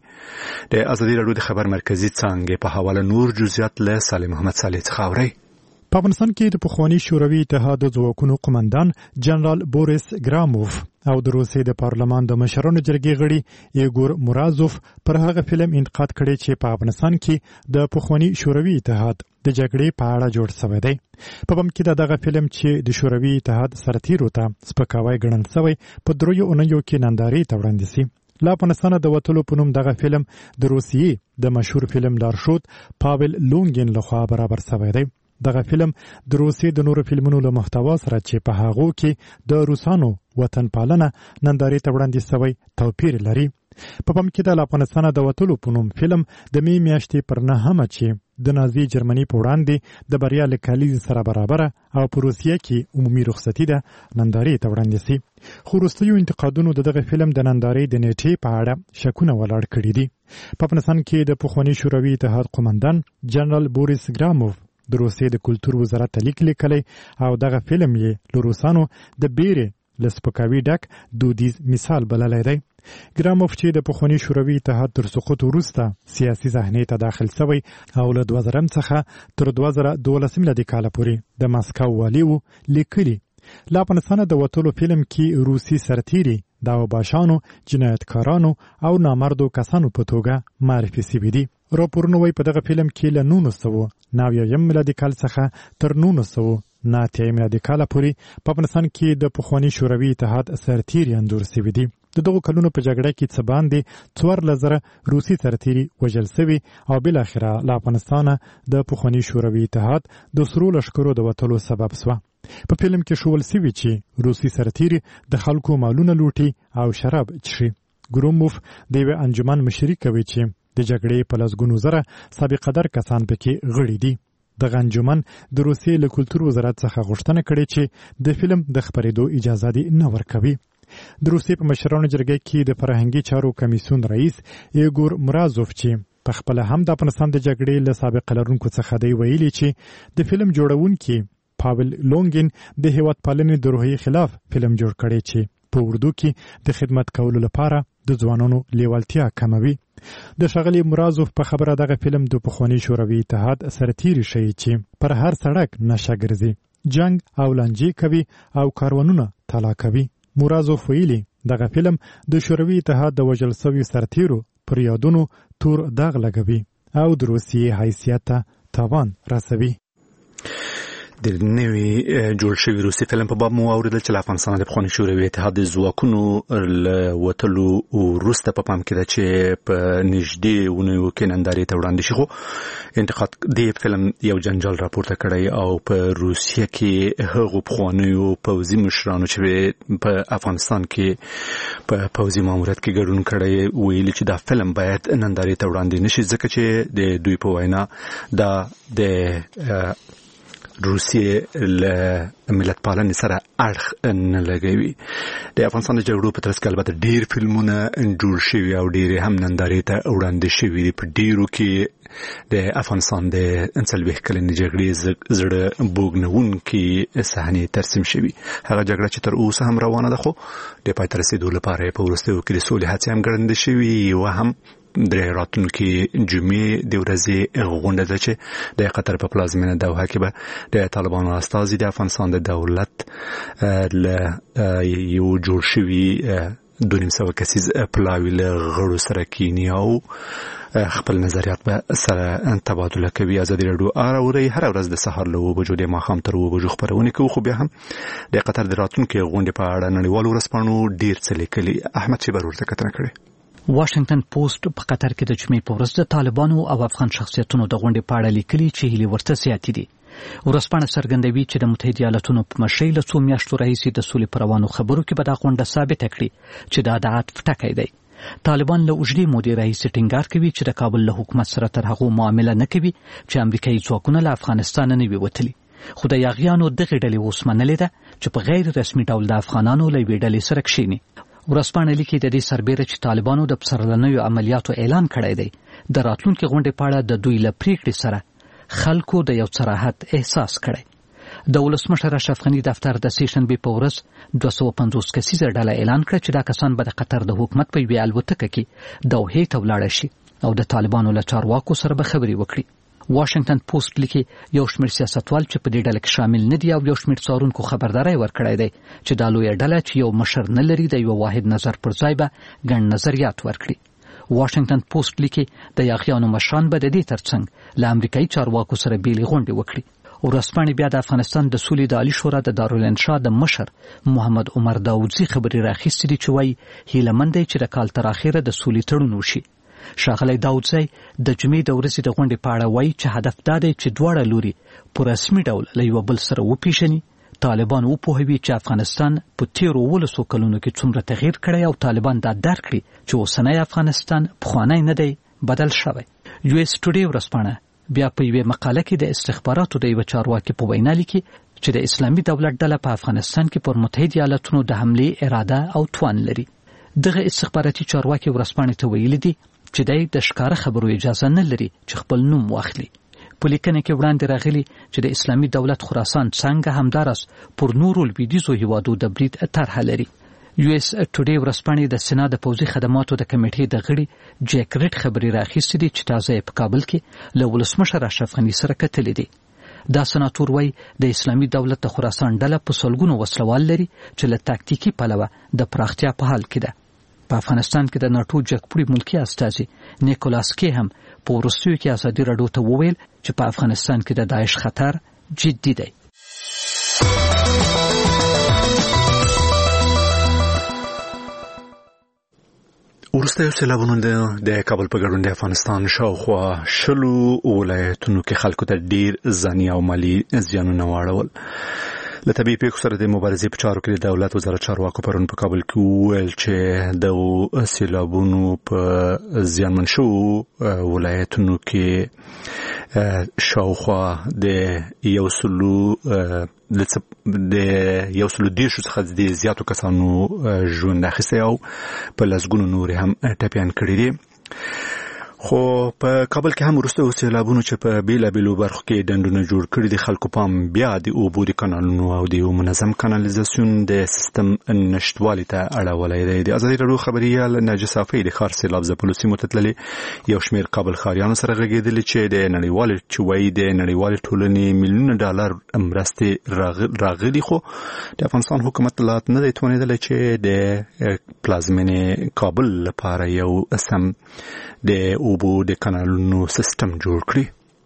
د ازادي راډیو د خبر مرکزي څانګې په حواله نور جزئیات له سالم محمد صالح څخه اورئ. په افغانستان کې د پخواني شوروي اتحاد د ځواکونو قومندان جنرال بوریس ګراموف او د روسیې د پارلمان د مشرانو جرګې غړي ایګور مرازوف پر هغه فلم انتقاد کړی چې په افغانستان کې د پخواني شوروي اتحاد د جګړې په اړه جوړ شوی دی. په بم کې دغه فلم چې د شوروي اتحاد سرتیرو ته سپکاوی ګڼل شوی په دریو اونیو کې نندارې ته وړاندې شي. له افغانستانه د وتلو په نوم دغه فلم د روسیې د مشهور فلم دارشود پاول لونګین لخوا برابر شوی دی. دغه فلم د روسیې د نورو فلمونو له محتوا سره چې په هغو کې د روسانو وطن پالنه نندارې ته وړاندې شوی توپیر لري. په پام کې د افغانستانه د وتلو په نوم فلم د می میاشتې پر نهمه چې د نازي جرمني په وړاندې د بریا له کلیزې سره برابره او په روسیه کې عمومي رخصتي ده نندارې ته وړاندې شي. خو وروستیو انتقادونو د دغه فلم د نندارې د نیټې په اړه شکونه ولاړ کړي دي. په افغانستان کې د پخواني شوروي اتحاد قومندان جنرال بوریس ګراموف د روسیې د کلتور وزارت ته لیک لیکلی او دغه فلم یې له روسانو د بیرې له سپکاوي ډک دودیز مثال بللی دی. ګراموف چې د پخواني شوروي اتحاد تر سقوط وروسته سیاسي صحنې ته داخل شوی او له دوه زره څخه تر دوه زره دولس میلادي کاله پورې د مسکو والي و لیکلي. له افغانستانه د وتلو فلم کې روسي سرتیري د اوباشانو جنایتکارانو او نامردو کسانو په توګه معرفي شوي دي. راپورونه وایي په دغه فلم کې له نولس سوه نوي اویم میلادي کال څخه تر نولس سوه نهه اتیا میلادي کاله پورې په افغانستان کې د پخواني شوروي اتحاد سرتیري انځور شوي دي. د دغو کلونو په جګړه کې څه باندې څوارلس زره روسي سرتیري وژل شوي او بالاخره له افغانستانه د پخواني شوروي اتحاد د سرو لښکرو د وتلو سبب شوه. په فلم کې ښول سوي چې روسي سرتیري د خلکو مالونه لوټي او شراب څښي. ګروموف د یوې انجمن مشري کوي چې د جګړې په لسګونو زره سابقه در کسان پکې غړي دي. دغه انجمن د روسیې له کلتور وزارت څخه غوښتنه کړې چې د فلم د خپرېدو اجازه دې نه ورکوي. د روسیې په مشرانو جرګه کې د فرهنګي چارو کمیسیون رئیس ایګور مرازوف چې په خپل هم د افغانستان د جګړې له سابقه لرونکو څخه دی ویلي چې د فلم جوړونکي پاول لونګین د هیواد پالنې د روحیې خلاف فلم جوړ کړی چې په اردو کې د خدمت کولو لپاره د ځوانانو لیوالتیا کموي. د ښاغلي مرازوف په خبره دغه فلم د پخواني شوروي اتحاد سرتیري ښیي چې پر هر سړک نشه ګرځي، جنگ او لانجې کوي او کاروانونه تالا کوي. مرازوف ویلي دغه فلم د شوروي اتحاد د وژل سوي سرتیرو پر یادونو تور داغ لګوي او د روسیې حیثیت ته تاوان رسوي. د نوي جوړ شوي روسي فلم په باب مو اوریدل چې افغانستان د پخواني شوروي اتحاد د ځواکونو له وتلو وروسته په پام کې ده چې په نږدې ونیو کې نندارې ته وړاندې شي. خو انتقاد د فلم یو جنجال راپورته کړی او په روسیه کې هغو پخوانیو پوځي مشرانو چې په افغانستان کې په پوځي ماموریت کې ګډون کړی ویلي چې دا فلم باید نندارې ته وړاندې نشي ځکه چې د دوی په وینا دا د روسیې له ملت پالنې سره اړخ نه لګوي. د افغانستان د جګړو په ترڅ کې البته ډېر فلمونه جوړ شوي او ډېرې هم نندارې ته وړاندې شوي دي. په ډېرو کې د افغانستان د څلوېښت کلنې جګړې زړه بوږنوونکې صحنې ترسیم شوي. هغه جګړه چې تر اوسه هم روانه ده خو د پای ته رسېدو لپاره په وروستیو کې د سولې هڅې هم ګړندې شوي. یوه هم د راتلونکي جمعې د ورځې غونډه ده چې د قطر په پلازمینه دوحه کې به د طالبانو استازي د افغانستان د دولت له یو جوړ شوي دوه نیم سوه کسیز پلاوي له غړو سره کینی او خپل نظریات به سره تبادله کوي. ازادي راډیو اوري هر ورځ د سهار له اوه بجو د ماښام تر اوه بجو خبرونه کوي. خو بیا هم د قطر د راتلونکي غونډې په اړه نړیوالو ورځپاڼو ډیر څه لیکلي. احمد شیبر ورته کتنه کړې. واشنگټن پوسټ په قطر کې د جمعې په ورځ د طالبانو او افغان شخصیتونو د غونډې په اړه لیکلي چې هیلې ورته زیاتې دي. ورځپاڼه څرګندوي چې د متحده ایالاتونو په مشرۍ له څو میاشتو راهیسې د سولې پر روانو خبرو کې به دا غونډه ثابته کړي چې دا د عطف ټکی دی. طالبان له اوږدې مودې راهیسې ټینګار کوي چې د کابل له حکومت سره تر هغو معامله نه کوي چې امریکایي ځواکونه له افغانستانه نه وي وتلي. خو د یاغیانو دغې ډلې اوس منلې ده چې په غیر رسمي ډول د افغانانو له یوې ډلې سره کښېني. ورځپاڼه لیکي د دې سربېره چې طالبانو د پسرلنیو عملیاتو اعلان کړی دی د راتلونکي غونډې په اړه د دوی له پریکړې سره خلکو د یو څه راحت احساس کړی. د ولسمشر اشرف غني دفتر د سې شنبې په ورځ دوه سوه پنځوس کسیزه ډله اعلان کړه چې دا کسان به د قطر د حکومت په یوې الوتکه کې دوحې ته ولاړ شي او د طالبانو له چارواکو سره به خبرې وکړي. واشنگټن پوسټ لیکي یو شمېر سیاستوال چې په دې ډله کې شامل نه دي او یو شمېر څارونکو خبرداری ورکړی دی چې دا لویه ډله چې یو مشر نه لري د یو واحد نظر پر ځای به ګڼ نظریات ورکړي. واشنگټن پوسټ لیکي د یاغیانو مشران به د دې ترڅنګ له امریکایي چارواکو سره بیلې غونډې وکړي. ورځپاڼې بیا د افغانستان د سولې د عالي شورا د دارالانشا د مشر محمد عمر داودزي خبرې راخیستې دي چې وایي هیله مند دی چې د کال تر اخره د سولې تړون وشي. ښاغلی داودزی د جمعې د ورځې د غونډې په اړه وایي چې هدف دا دی چې دواړه لوري په رسمي ډول له یو بل سره وپېژني، طالبان وپوهوي چې افغانستان په تیرو اوولسو کلونو کې څومره تغییر کړی او طالبان دا درک کړي چې اوسنی افغانستان پخوانی نه دی، بدل شوی. یو اس ټوډې ورځپاڼه بیا په یوې مقاله کې د استخباراتو د یوه چارواکي په وینا لیکي چې د اسلامي دولت ډله په افغانستان کې پر متحده ایالاتونو د حملې اراده او توان لري. دغه استخباراتي چارواکي ورځپاڼې ته ویلي دي چې دای د ښکاره خبرو اجازه نه لري چې خپل نوم واخلي. په لیکنه کې وړاندې راغلي چې د اسلامي دولت خراسان څنګه همدارس پر نورو لویدیځو هیوادو د برید طرحه لري. یو اس ټوډې ورځپاڼې د سنا د پوځي خدماتو د کمیټې د غړي جیک ریډ خبرې راخیستې دي چې تازه په کابل کې له ولسمشر اشرف غني سره کتلې دي. دا سناتور وایي د اسلامي دولت د خراسان ډله په سلګونو وسلوال لري چې له تاکتیکي پلوه د پراختیا په حال کې ده. په افغانستان کې د ناټو جګپوړي ملکی استازي نیکولاس کې هم په وروستیو کې ازادي راډیو ته وویل چې په افغانستان کې د داعش خطر جدي دی. وروسته سیلابونو د کابل په ګډون د افغانستان شاوخوا شلو ولایتونو کې خلکو ته ډیر ځاني او مالي زیانونه واړول. له طبي پیښو سره د مبارزې په چارو کې د دولت وزارت چارواکو پرون په کابل کې وویل چې د سیلابونو په زیانمن شوو ولایتونو کې شاوخوا د یو سلو د یو سلو دیرشو څخه د زیاتو کسانو ژوند اخیستی او په لسګونو نورې هم ټپیان کړي دي. خو په کابل کې هم وروسته سیلابونو چې په بیلابیلو برخو کې ډنډونه جوړ کړي دي خلکو پام بیا د اوبو د کانالونو او د یو منظم کانالیزاسیون د سیستم نشتوالي ته اړولی دی. د ازادي راډیو خبریال ناجي صافی د ښار سیلاب ځپلو سیمو ته تللي یو شمېر کابل ښاریانو سره غږېدلي چې د نړیوالې چې وایي د نړیوالې ټولنې میلیونه ډالر مرستې راغلي خو د افغانستان حکومت لا نه دی توانېدلی چې د پلازمینې کابل لپاره یو سم د اوبو د کانالونو سیستم جوړ کړي.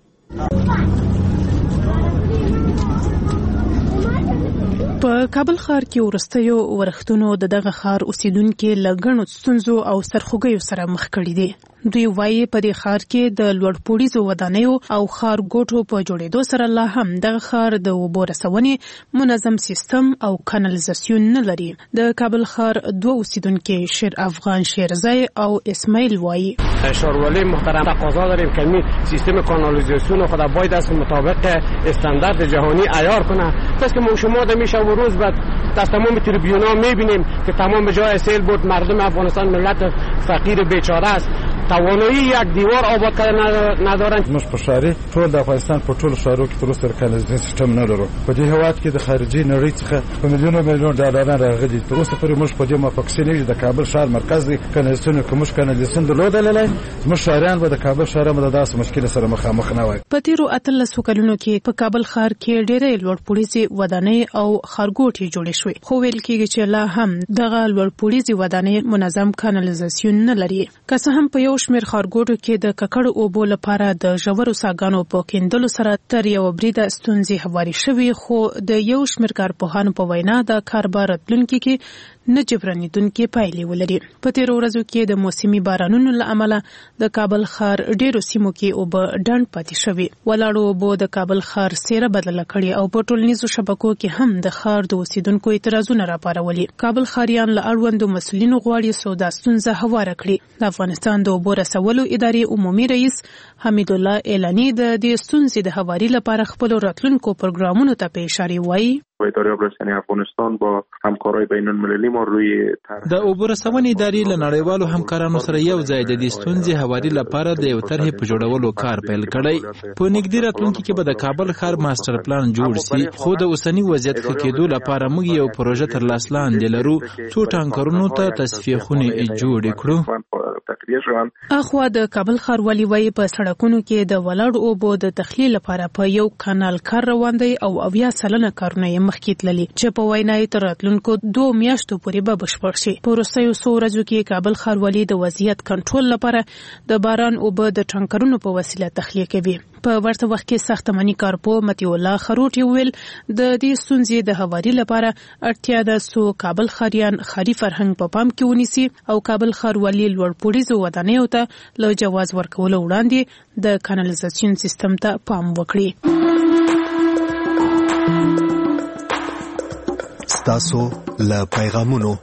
په کابل ښار کې ورستیو ورښتونو د دغه ښار اوسیدونکو لګڼو ستونزو او سرخوږیو سره مخ کړي دي. دوی وايي په دې ښار کې د لوړپوړیزو ودانیو او ښار ګوټو په جوړېدو سره لا هم دغه ښار د اوبو رسونې منظم سیستم او کانالیزاسیون نه لري. د کابل ښار دوه اوسیدونکو شیر افغان شیرزای او اسماعیل وايي شهرولی محترم تقاضا داریم که این سیستم کانالیزاسیون خود باید از مطابق استاندارد جهانی عیار کنه. پس که ما شما ده میشه و روز بعد از تمام تریبیونا میبینیم که تمام جای سیل بود مردم افغانستان ملت فقیر بیچاره است. توانایی یک دیوار آباد کردن ندارن. موږ په شهري ټول د افغانستان په ټولو شهرو کې تر اوسه کانالیزاسیون سیستم نه لرو. په دې هیواد کې د خارجي نړۍ څخه په میلیونو میلیون ډالران راغلي. تر اوسه پورې موږ په دې موافقه نه یو د کابل ښار مرکز دی کانالیزاسیون کوم کانالیزاسیون درلودلای موږ شهریان به د کابل ښار مده داسې مشکل سره مخامخ نه وای. په تیرو اتلسو کلونو کې په کابل ښار کې ډېرې لوړپوړیزې ودانۍ او ښارګوټي جوړې شوې خو ویل کېږي چې لا هم دغه لوړپوړیزې ودانۍ منظم کانالیزاسیون نه لري. که څه هم په یو شمېر ښارګوټو کې د ککړ اوبو لپاره د ژورو څاګانو په کیندلو سره تر یو بریده ستونزې هواري شوې خو د یو شمېر کارپوهانو په وینا د کار به راتلونکي کې نه جبرانېدونکې پایلې ولري. په تېرو ورځو کې د موسمي بارانونو له امله د کابل ښار ډېرو سیمو کې اوبه ډنډ پاتې شوي. ولاړو اوبو د کابل ښار څېره بدله کړې او په ټولنیزو شبکو کې هم د ښار د اوسیدونکو اعتراضونه راپارولي. کابل ښاریان له اړوندو مسؤلینو غواړي سودا ستونزه هواره کړي. د افغانستان د اوبو رسولو ادارې عمومي رئیس حمید الله اعلاني د دې ستونزې د هواري لپاره خپل راتلونکو پروګرامونو ته په اشاره وایي اداره آبرسانی افغانستان با همکارای بین المللی ما روی د اوبو رسونې ادارې له نړیوالو همکارانو سره یو ځای د دې ستونزې هواري لپاره د یو طرحې په جوړولو کار پیل کړی. په نږدې راتلونکي کې به د کابل ښار ماستر پلان جوړ شي خو د اوسني وضعیت ښه کېدو لپاره موږ یو پروژه تر لاس لاندې لرو څو ټانکرونو ته تصفیه خونې جوړې کړو. اخوا د کابل ښاروالي وايي په سړکونو کې د ولاړو اوبو د تخلیه لپاره په یو کانال کار روان دی او اویا سلنه کارونه یې مخکې تللي چې په وینا یې تر راتلونکو دوه میاشتو پورې به بشپړ شي. په وروستیو څو ورځو کې کابل ښاروالي د وضعیت کنټرول لپاره د باران اوبه د ټانکرونو په وسیله تخلیه کوي. په ورته وخت کې ساختماني کارپوه مطیع الله خروټي ویل د دې ستونزې د هواري لپاره اړتیا ده څو کابل ښاریان ښاري فرهنګ په پام کې ونیسي او کابل ښاروالي لوړپوړیزو ودانیو ته له جواز ورکولو وړاندې د کانالیزاسیون سیستم ته پام وکړي. ستاسو له پیغامونو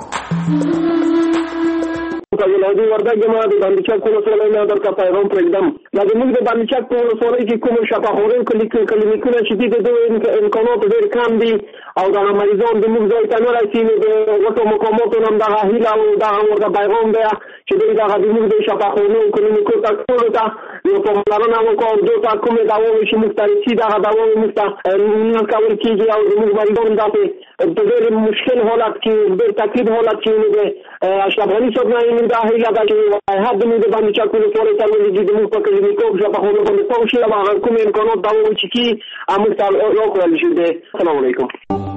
ولادي وردګ ما د باندې کوم څه نه درکا پیغام پرېږدم. دا زموږ د باندې په ولسوالۍ کې کوم شفاخوري کلی کلینیکونه چې دي د امکانات ډېر کم دي او دا مریضان د موږ ځای ته نه رسېږي. د غټو مقاماتو هم دغه هیله او دغه ورته پیغام دی چې دوی دغه د موږ د شفاخوري کلینیکو ته ټولو ته یو پاملرنه وکړو. دوی ته کومې دواوې چې موږ ته رسي دغه دواوې موږ ته نه کول کېږي او زموږ مریضان داسې په ډېر مشکل حالت کې ډېر تکلیف حالت کې د اشرف غني صاحب نه دا هیله ده چې هغه د موږ د باندې چا کوله ټول ته ولې د موږ په کلینیکو شفاخوري باندې پوه شي او هغه کوم امکانات دواوې چې کی موږ ته راکړل شي. السلام علیکم.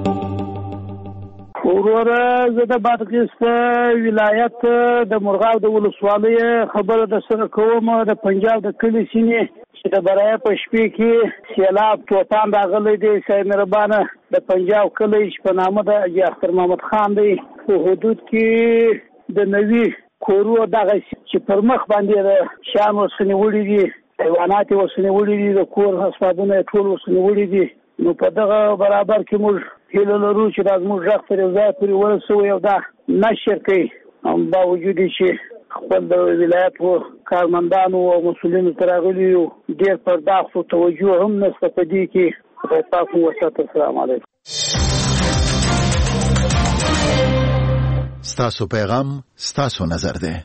وروره زه د بادغیس ولایت د مرغاب د ولسوالۍ خبره د سره کوم. د پنجاب د کلي سیمې چې د برای په شپې کې سیلاب طوفان راغلی دی. صاحب مهربانه د پنجاب کلی چې په نامه د حاجي اختر محمد خان دی په حدود کې د نوي کورو دغه چې پر مخ باندې د شان ورسنې وړي دي حیوانات ورسنې وړي دي د کور اسبابونه ټول ورسنې وړي دي نو په دغه برابر کې موږ هیله لرو چې دا زموږ غږ تر یو ځای پورې ورسوي او دا نشر کوي باوجود چې خپل د ولایت و کارمندانو او مسؤلینو تر راغلي یو ډېر پرداخت او توجه هم نشته په دې کې خدای پاک مو وساتي. السلام علیکم. ستاسو پیغام ستاسو نظر ده.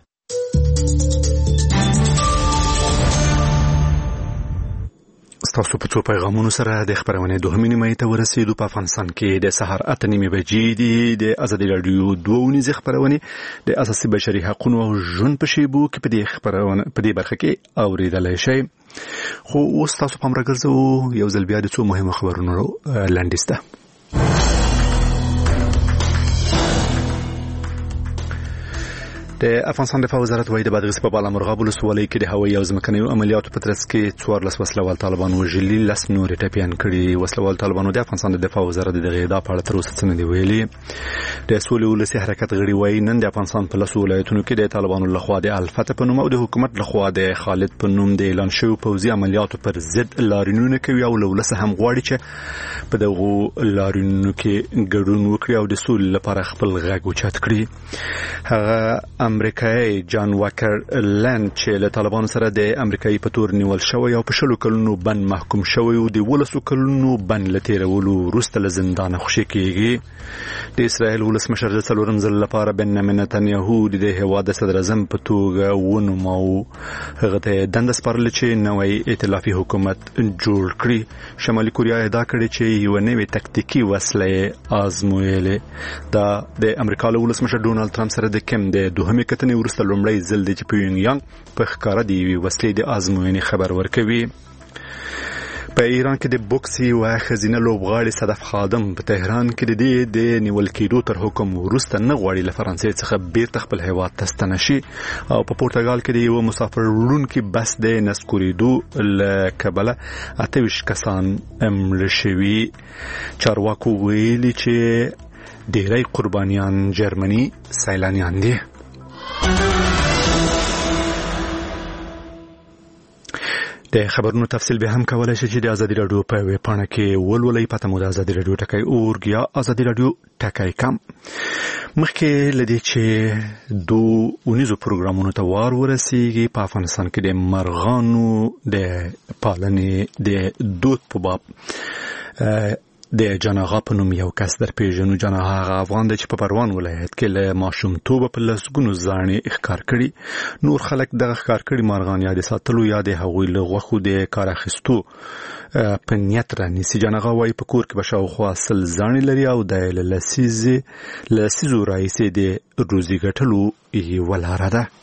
ستاسو په څو پیغامونو سره د خبرونه دوهمې نیمه ته ورسېدو. په افغانستان کې د سحر اته نیمې بجې دي. د ازادي رادیو دوه ونیزه خبرونه د اساسي بشري حقوقو او ژوند په شیبو کې په دې خبرونه په دې برخه کې اوریدلای شئ. خو اوس تاسو په مرګرزو یو ځل بیا د څو مهمه خبرونو لاندسته. د افغانستان دفاع وزارت وايي د بادغیس په بالا مرغاب ولسوالۍ کې د هوایي او ځمکنیو عملیاتو په ترڅ کې څوارلس وسلوال طالبان وژلي، لس نور ټپیان کړي. وسلوال طالبانو د افغانستان د دفاع وزارت د غیدا په اړه تر اوسه څه نه دی ویلي. د سولې ولسي حرکت غړي وايي نن د افغانستان په لسو ولایتونو کې د طالبانو لخوا د الفتح په نوم او د حکومت لخوا د خالد په نوم د اعلان شوی پوځي عملیاتو پر ضد لاریونونه کوي او ولس هم غواړي چې په دغه لاریونونو کې ګډون وکړي او د سولې لپاره خپل غږ اوچت کړي. هغه امریکایي جان واکر لند چې له طالبانو سره د امریکایي په تور نیول شوی او په شلو کلونو بند محکوم شوی او د ولسو کلونو بند لتیرولو وروسته له زندان خوشي کیږي. د اسرائیل ولسمشر د څلورم ځل لپاره بنیامین نتنیاهو د هیواد د صدر اعظم په توګه ونوماو. هغه ته دنده سپارل چې نوې ائتلافي حکومت جوړ کړي. شمالي کوریا ادعا کړې چې یو نوې تکتیکي وسله آزمویلې. دا د امریکا له ولسمشر ډونالد ټرمپ سره د کم د دوهمې کتنې ورسته لومړی ځل دی چې پیونګ یانګ په ښکاره دی وسلې د آزموینې خبر ورکوي. په ایران کې د بوکس یو ښځینه لوبغاړې صدف خادم په تهران کې د دې د نیول کېدو تر حکم وروسته نه غواړي له فرانسې څخه بیرته خپل هیواد ته ستنه شي او په پورتګال کې د یو مسافر وړونکي بس د نسکورېدو له کبله اته ویشت کسان مړه شوي. چارواکو ویلي چې ډیری قربانیان جرمني سیلانیان دي. د خبرونو تفصیل به هم کولای شي چې د ازادي رادیو په ویب پاڼه کې ولولئ. پته مو د ازادي رادیو ټکای اورګ یا ازادي رادیو ټکای کم. مخکې لدی چې دو اونیزو پروګرامونو ته وار ورسیږي. په افغانستان کې د مرغانو د پالنې د دود په باب د جناغا په نوم یو کس در پیژنو. جناغا هغه افغان دی چې په پروان ولایت کې له ماشومتوبه په لسګونو ځاڼې ښکار کړي. نور خلک دغه ښکار کړي مرغان یا د ساتلو یا د هغوی له غوښو د کار اخیستو په نیت رانیسي. جناغا وایي په کور کې به شاوخوا سل ځاڼې لري او د له لسیزې لسیزو راهیسې د روزي ګټلو یوه لاره ده.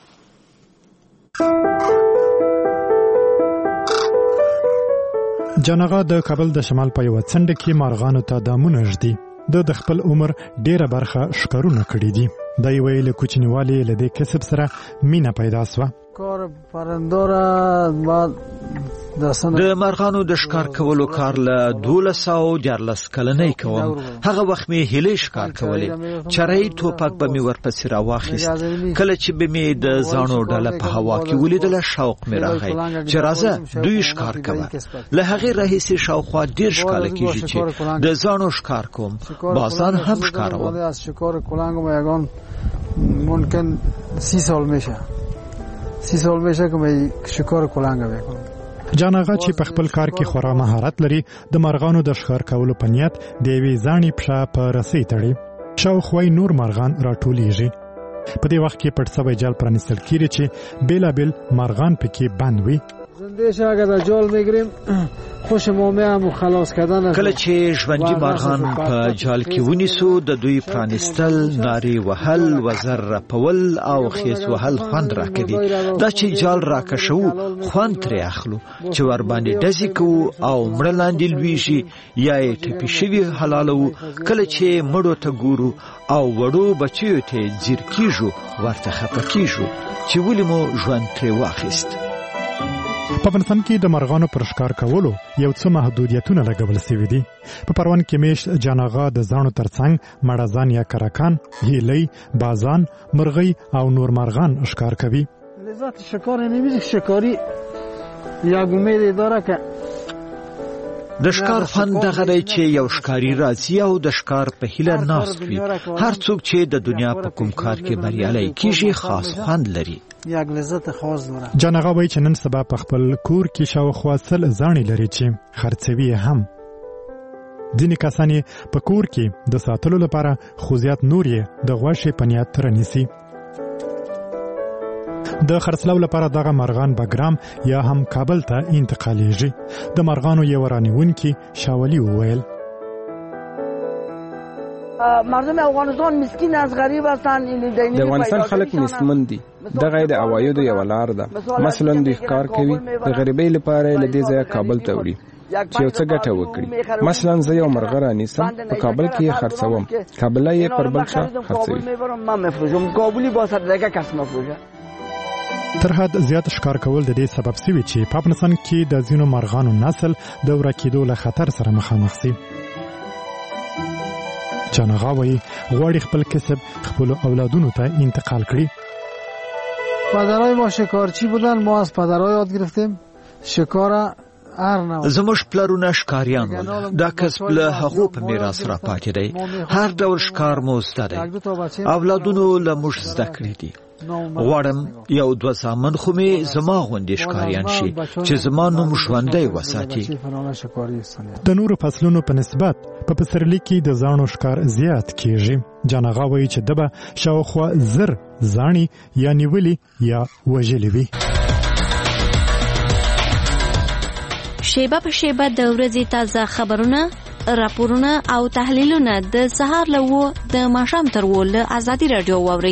جناغا د کابل د شمال په یو څنډه کې مارغانو ته دامونه ږدي. د خپل عمر ډیره برخه ښکارونه کړي دي. د یو ویل کوچنیوالي له دې کسب سره مینا پیدا سوه. کار پرندورا بعد د مرغانو د ښکار کولو کار له دولس او دیارلس کلنۍ کوم. هغه وخت مې هیلې ښکار کولې. چرای توپک به مې ورپسې راواخیست. کله چې به مې د ځانو ډله په هوا کې ولیدله شوق مې راغی چې راځه دوی ښکار کوه. له هغې راهیسې شاوخوا دېرش کاله کېږي چې د ځانو ښکار کوم. بازان هم ښکاروم. ممکن سی سال میشه سی سال میشه که شکار کلنگ میکنم. جاناغا چې په خپل کار کې خورا مهارت لري د مرغانو د ښکار کولو په نیت د یوې زاڼې پښه په رسۍ تړي. شاوخوا نور مرغان راټولیږي. په دې وخت کې پټ سوی جال پرانیستل کیږي چې بیلابیل مرغان پکې بند وي. زندهش اگر در جال میگیریم خوش مومه هم خلاص کردن. کله چې ژوندي مرغان په جال کې ونیسو د دوی پرانیستل، نارې وهل، وزر رپول او خیس وهل خوند راکوي. دا چې جال راکشو خوند ترې اخلو چې ور باندې ډزې کوو او مړه لاندې لویږي یا یې ټپي شوي حلالوو. کله چې مړو ته ګورو او وړو بچیو ته ځیر کیږو ورته خفه کیږو چې ولې مو ژوند ترې واخیست. په افغانستان کې د مرغانو پر ښکار کولو یو څه محدودیتونه لګول شوي دي. په پروان کې میشت جاناغا د زاڼو ترڅنګ مړزان یا کرکان، هیلۍ، بازان، مرغۍ او نور مرغان ښکار کوي. لذت شکار نمیشه. شکاری یک امید داره که د ښکار خوند دغه دی چې یو ښکاري راځي او د ښکار په هیله ناست وي. هر څوک چې د دنیا په کوم کار کې بریالی کیږي خاص خوند لري. یک لذت خاص داره. جان آغا وایي چې نن سبا په خپل کور کې شاوخوا سل زاڼې لري چې خرڅوي هم. ځینې کسان یې په کور کې د ساتلو لپاره خو زیات نور یې د غوښې په نیت رانیسي. د خرڅلاو لپاره دغه مرغان بګرام یا هم کابل ته انتقالیږي. د مرغانو یو رانیونکي شاولي وویل مردم افغانستان مسکین از غریب هستند. د افغانستان خلک مسمن دي. دغه د عوایدو یو لار ده. مثلا دوی ښکار کوي د غریبۍ لپاره له دې ځایه کابل ته وړي چې یو څه ګټه وکړي. مثلا زه یو مرغه رانیسم په کابل کې یې خرڅوم، کابل یې پر بل چا خرڅوي. تر حد زیات ښکار کول د دې سبب سوي چې په افغانستان کې د ځینو مرغانو نسل د ورکېدو له خطر سره مخامخ شي. جان آغا وایي غواړي خپل کسب خپل اولادونو ته انتقال کړي. پدرای ما شکارچی بودن، ما از پدرای یاد گرفتیم شکار هر نوع. زموږ پلرونه ښکاریان ول. دا کسب له هغو په میراث را پاتې دی. هر ډول ښکار مو زده دی. اولادونو له موږ زده کړي دي. غواړم یو دوه زامن خو مې زما غوندې ښکاریان شي چې زما نوم ژوندی وساتي. د نورو فصلونو په نسبت په پسرلي کې د زاڼو ښکار زیات کیږي. جان آغا وایي چې ده به شاوخوا زر زاڼې یا نیولې یا وژلې وي. شیبه په شیبه د ورځې تازه خبرونه، راپورونه او تحلیلونه د سهار له اوه د ماښام تر اوه له ازادي راډیو واورئ.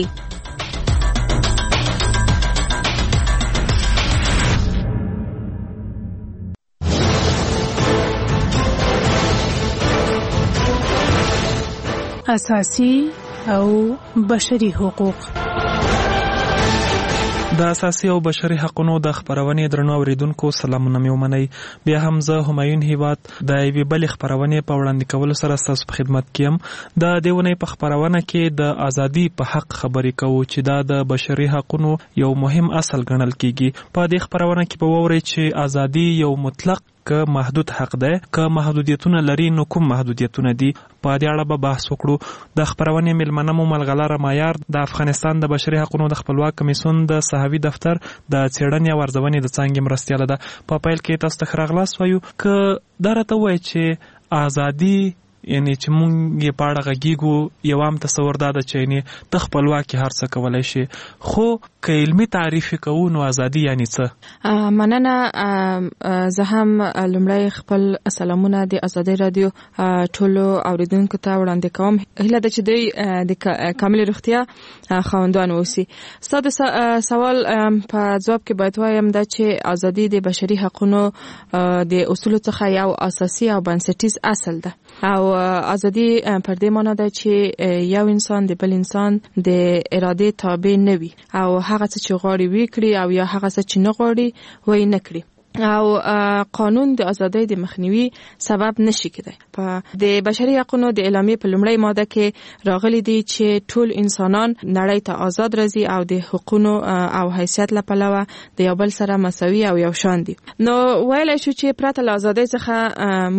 اساسي او بشري حقوق. د اساسي او بشري حقوقو د خبرونې درنو اوریدونکو سلامونه مې ومنئ. بیا هم زه همایون هیواد د یوې بلې خبرونې په وړاندې کولو سره ستاسو په خدمت کې یم. د دې ونې په خبرونه کې د ازادي په حق خبرې کوو چې دا د بشري حقوقو یو مهم اصل ګڼل کیږي. په دې خبرونه کې به واورئ چې ازادي یو مطلق که محدود حق ده، که محدودیتونه لري نو کوم محدودیتونه دي. په دې اړه به بحث وکړو. د خبرونې میلمنه مو ملغلره مایار د افغانستان د بشري حقوقو د خپلواک کمیسیون د صحوي دفتر د څېړنې او ارزونې د څانګې مرستیاله ده. په پیل کې تاسو ته ښه راغلاست وایو. که دا راته ووایي چې ازادي یعنی چې مونږ یې په اړه غږیږو، یو عام تصور دا ده چې یعنې ته خپلواک هر څه کولی شي، خو که علمي تعریف کوو نو ازادي یعنی څه؟ مننه. زه هم لومړی خپل سلامونه د ازادي رادیو ټولو اوریدونکو ته وړاندې کوم. هیله ده چې دوی د کاملې روغتیا خاوندان واوسي. ستا د سوال په ځواب کې باید وایم دا چې ازادي د بشري حقوقو د اصولو څخه یو اساسي او بنسټیز اصل ده. او ازادي پر دې معنی ده چې یو انسان د بل انسان د اراده تابع نه وي او هغه څه چې غواړي وکړي او یا هغه څه چې نه غواړي وای نه کړي. او قانون د ازادۍ د مخنیوي سبب نشي کېدای. په د بشري حقوقو د اعلامیې په لومړی ماده کې راغلي دي چې ټول انسانان نړۍ ته آزاد راځي او د حقوقو او حیثیت له پلوه د یو بل سره مساوي او یو شان دي. نو ویلای شو چې پرته له ازادۍ څخه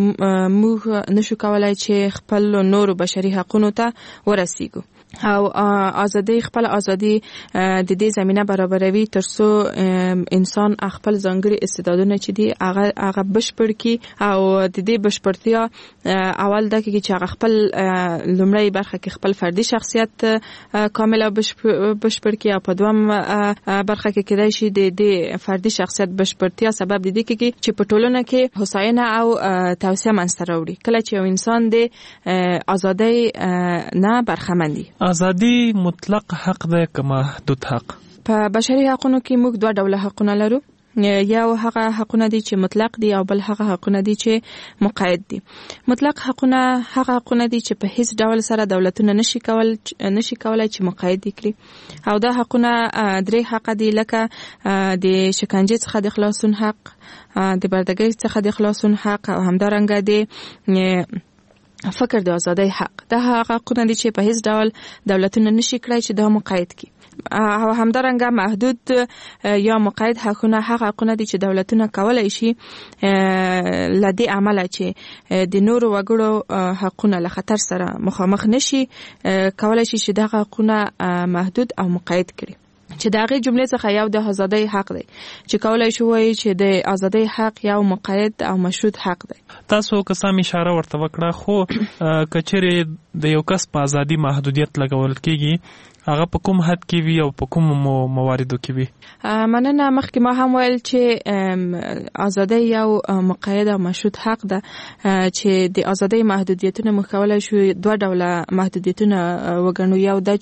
موږ نشو کولای چې خپل نورو بشري حقوقو ته ورسیږو. او ازادي خپل ازادي د دې زمينه برابروي ترڅو انسان خپل ځانګړي استعدادونه چې دي هغه هغه بشپړ کی او د دې بشپړتیا اول د کې چې هغه خپل لومړی برخه کې خپل فردي شخصیت کامل او بشپړ کی او په دوم برخه کې کېدای شي د دې فردي شخصیت بشپړتیا سبب د دې کې چې په ټولنه کې هوساینه او توسعه منځته راوړي. کله چې یو انسان د ازادۍ نه برخمن دي. ازادي مطلق حق ده که محدود حق؟ په بشري حقوقو کې موږ دوه ډوله حقونه لرو. یو هغه حقونه دي چې مطلق دي او بل هغه حقونه دي چې مقید دي. مطلق حقونه هغه حقونه دي چې په هیڅ ډول سره دولتونه نشي کول نشي کولای چې مقید کړي. او دا حقونه درې حق دي لکه د شکنجه څخه د خلاصون حق، د بردګۍ څخه د خلاصون حق او همدارنګه د فکر د ازادۍ حق دا هغه حقونه دي چې په هیڅ ډول دولتونه نشي کړای چې دا مقید کړي او همدارنګه محدود یا مقید حقونه هغه حقونه دي چې دولتونه کولای شي لدی عمله چې د نورو وګړو حقونه له خطر سره مخامخ نشي کولای شي چې دا حقونه محدود او مقید کړي چې دا غي جملې څخه یو د ازادۍ حق دی چې کولای شي وایي چې د ازادۍ حق یو مقید او مشروط حق دی. تاسو که سم اشاره ورته وکړه خو کچره د یو کس په ازادي محدودیت لګول کیږي هغه په کوم حد کې وي او په کوم مواردو کې وي؟ مننه. مخکې ما هم ویل چې ازادۍ یو مقید او مشروط حق ده چې د ازادۍ محدودیتونه موږ کولای شو دوه ډوله محدودیتونه وګڼو، یو دا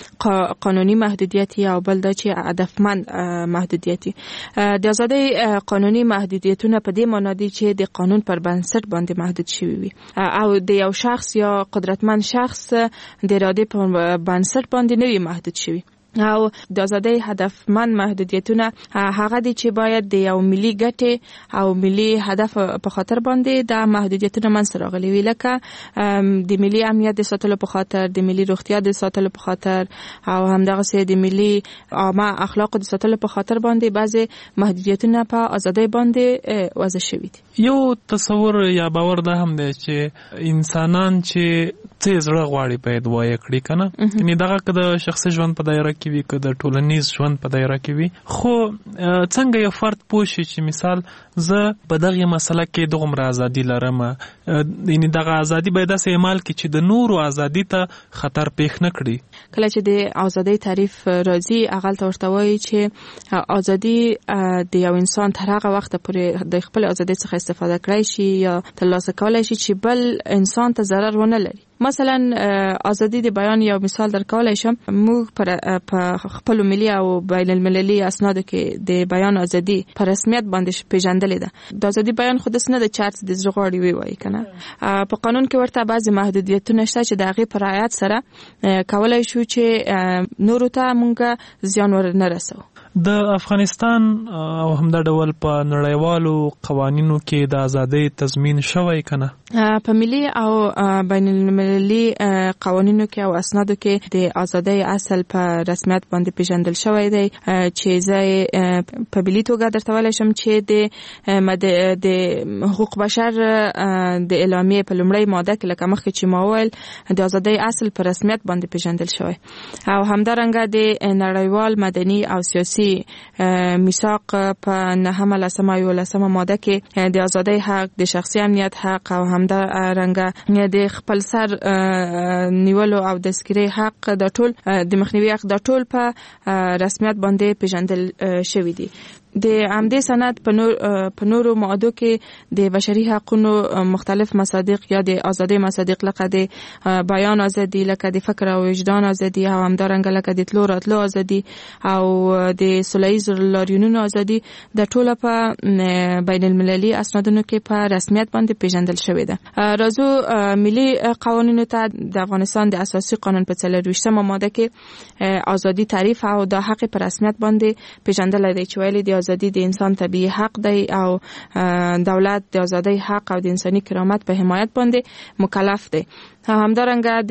چې قانوني محدودیت او بل دا چې هدفمند محدودیت. د ازادۍ قانوني محدودیتونه په دې معنی دي چې د قانون پر بنسټ باندې محدود شوی وي او د یو شخص یا قدرتمند شخص د اراده په بنسټ باندې نه وي محدود شوی. او د ازادۍ هدفمند محدودیتونه هغه دي چې باید د یو ملي ګټې او ملي هدف په خاطر باندې د محدودیتونه منځ راغلي وي، لکه د ملي امنیت د ساتلو په خاطر، د ملي روغتیا د ساتلو په خاطر او همدغه د ملي عامه اخلاق د ساتلو په خاطر باندې بعضي محدودیتونه په ازادۍ باندې وضع شوي دي. یو تصور یا باور ده هم دی چې انسانان چې څه زړه غواړي باید وایي کړي کنه، یعنی دغه که د شخصي ژوند په دایره کې وي که د ټولنیز ژوند په دایره کې وي، خو څنګه یو فرد پوه شي چې مثال زه په دغه مسله کې دغومره ازادي لرم، یعنی دغه ازادي باید داسې عمل کړي چې د نورو ازادي ته خطر پیښ نه کړي. کله چې د ازادۍ تعریف راځي هغه ته ورته وایي چې ازادي د یو انسان تر هغه وخت پورې د خپل ازادۍ څخه استفاده کړی شي یا ترلاسه کولی شي چې بل انسان ته ضرر ونه لري. مثلا ازادي د بیان یو مثال درکولای شم. موږ په خپل ملي او بین المللي اسنادو کې د بیان ازادي په رسمیت باندې پیژندلې ده. د ازادي بیان خود نه د چارت د زغړی وی وای کنه. په قانون کې ورته بعضی محدودیتونه شته چې د هغه پر رعایت سره کولای شو چې نورو ته مونږه زیان ور نه رسو. د افغانستان او همدا ډول په نړیوالو قوانینو کې د ازادۍ تضمین شوی کنه؟ په ملي او بین المللي قوانینو کې او اسنادو کې د ازادۍ اصل په رسمیت باندې پیژندل شوی دی چې زه په ملي توګه درته ویلی شم چې د حقوق بشر د اعلامیې په لومړۍ ماده کې لکه مخکې چې ما ویل د ازادۍ اصل په رسمیت باندې پیژندل شوی او همدارنګه د نړیوال مدني او سیاسي میثاق په نهمه لسمه یولسمه ماده کې د ازادۍ حق، د شخصي امنیت حق او همدارنګه د خپل سر نیولو او د سکري حق د ټول د مخنیوي حق د ټول په رسمیت باندې پیژندل شوی دی. د عمدي سند په نور په نورو ماده کې د بشري حقوقو مختلف مصادیق یا د ازادي مصادیق لکه د بیان ازادي، لکه د فکر او وجدان ازادي او همدارنګه لکه د تلو راتلو ازادي او د سوله‌ییز لاریونونو ازادي د ټوله په بین المللي اسنادونو کې په رسمیت باندې پیژندل شوی ده. راځو ملي قوانینو ته. د افغانستان د اساسي قانون په څلرویشتمه ماده کې ازادي تعریف او د حق په رسمیت باندې پیژندل دی چې ویلي دی ازادي د انسان طبيعي حق دی او دولت د ازادۍ حق او د انساني کرامت په حمایت باندې مکلف دی. همدارنګه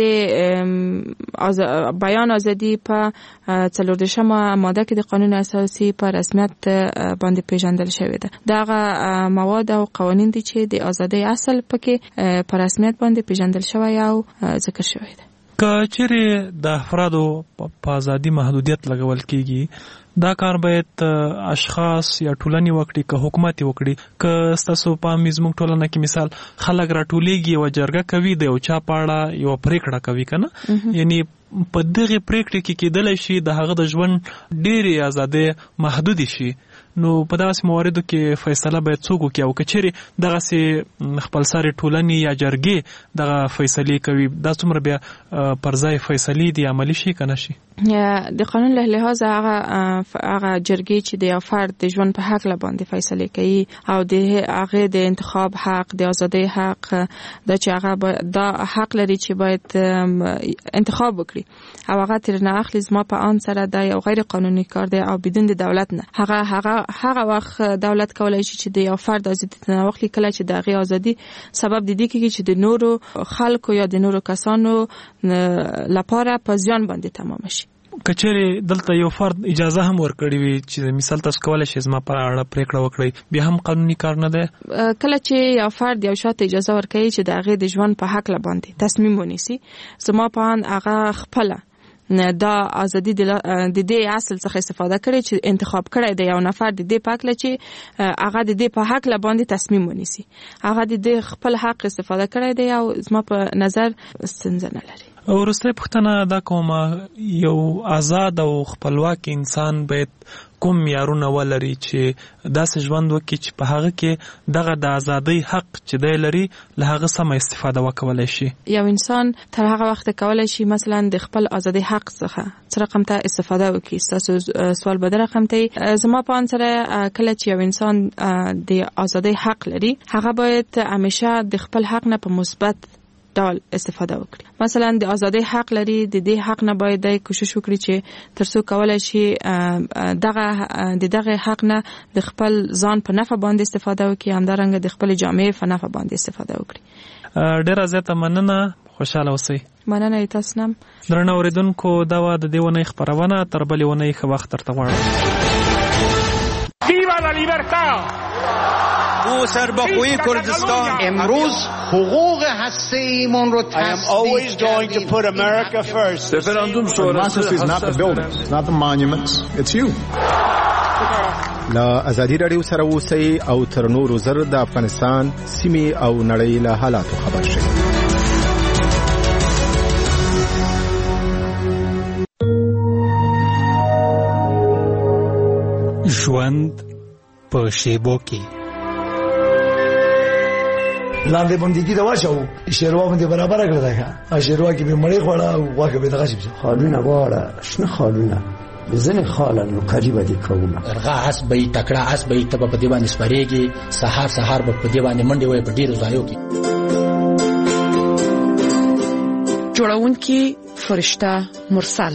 د از... بیان ازادي په څلوردشمه ماده کې د قانون اساسي په رسمیت باندې پیژندل شوی ده. دغه مواد او قوانین دي چې د ازادۍ اصل پکې په رسمیت باندې پیژندل شوی او ذکر شوی ده. که چیرې د افرادو په ازادي محدودیت لګول کیږي دا کار باید اشخاص یا ټولنې وکړي که حکومت وکړي؟ که ستاسو په زموږ ټولنه کې مثال خلک راټولیږي او جرګه کوي د یو چا په اړه یو پریکړه کوي کنه، یعنی په دغه پریکړې کې کېدلی شي د هغه د ژوند ډېرې ازادۍ محدودې شي، نو په داسې مواردو کې فیصله باید څوک وکړي او که چیرې دغسې خپلسرې ټولنې یا جرګې دغه فیصلې کوي دا څومره بیا پر ځای فیصلې دي عملي شي که نه شي؟ د قانون له لحاظه هغه هغه جرګې چې د یو فرد د ژوند په حق باندې فیصلې کوي او د هغه د انتخاب حق، د ازادۍ حق، دا چې هغه دا حق لري چې باید انتخاب وکړي او هغه تر نه اخلي زما په ان سره دا یو غیر قانوني کار دی او بدون د دولت نه. هغه هغه هغه وخت دولت کولای شي چې د یو فرد ازادي نه واخلي کله چې د هغې ازادي سبب د دې کېږي چې د نورو خلکو یا د نورو کسانو لپاره په زیان باندې تمام شي. کچېرې دلته یو فرد اجازه هم ورکړې وي چې مثال تاسو کولای شئ زما په اړه پریکړه وکړئ، بیا هم قانوني کار نه دی؟ کله چې یو فرد یو شاته اجازه ورکوي چې د هغې د ژوند په حق باندې تصمیم ونیسي، زما په اند هغه خپله دا ازادي د دې اصل څخه استفاده کړي چې انتخاب کړی د یو نفر د دې په حق چې هغه د دې په حق باندې تصمیم ونیسي، هغه د دې خپل حق استفاده کړی دی او زما په نظر ستونزه نه لري. وروسته پوښتنه دا کومه، یو آزاد او خپلواک انسان باید کوم معیارونه ولري چې داسې ژوند وکړي چې په هغه کې دغه د ازادۍ حق چې دی لري له هغه سمه استفاده وکولی شي؟ یو انسان تر هغه وخت کولی شي مثلا د خپل ازادۍ حق څخه څه رقم ته استفاده وکړي. ستاسو سوال به د رقم ته زما په اند سره کله چې یو انسان د ازادۍ حق لري، هغه باید همیشه د خپل حق نه په مثبت ډول استفاده وکړي. مثلا د ازادۍ حق لري، د دې حق نه باید د کوشش وکړي چې ترڅو کولای شي دغه د دغه حق نه د خپل ځان په نفع باندې استفاده وکړي، همدارنګه د خپل جامعې په نفع باندې استفاده وکړي. ډیره زیاته مننه، خوشاله اوسئ. مننه تاسو نم. درنه اوریدونکو، دا و د دې ونې خبرونه، تر بلې ونې ښه وخت درته غواړم. ویوا لا لیبرتا. او سرباخوی کردستان امروز حقوق هسته‌ایمون رو تصدیق کردیم. رفراندوم شورای is not the buildings, not the monuments, it's you. لا ازادي رادیو سره اوسئ او تر نورو زر د افغانستان سیمې او نړۍ له حالاتو خبر شئ. ژوند په شیبو کې لاندې باندې دا واچو شیروا باندې برابر کړل دا شیروا کې به مړی خوړه او واګه به دغه شي خالونه واړه شنه خالونه بزنه خالن قریبه دي کومه ارغا حسبې تکړه حسبې تب په دی باندې سپریږي، سحر سحر په دی باندې منډي وای په ډیرو ځایو کې. جوړونکي فرشته مرسل.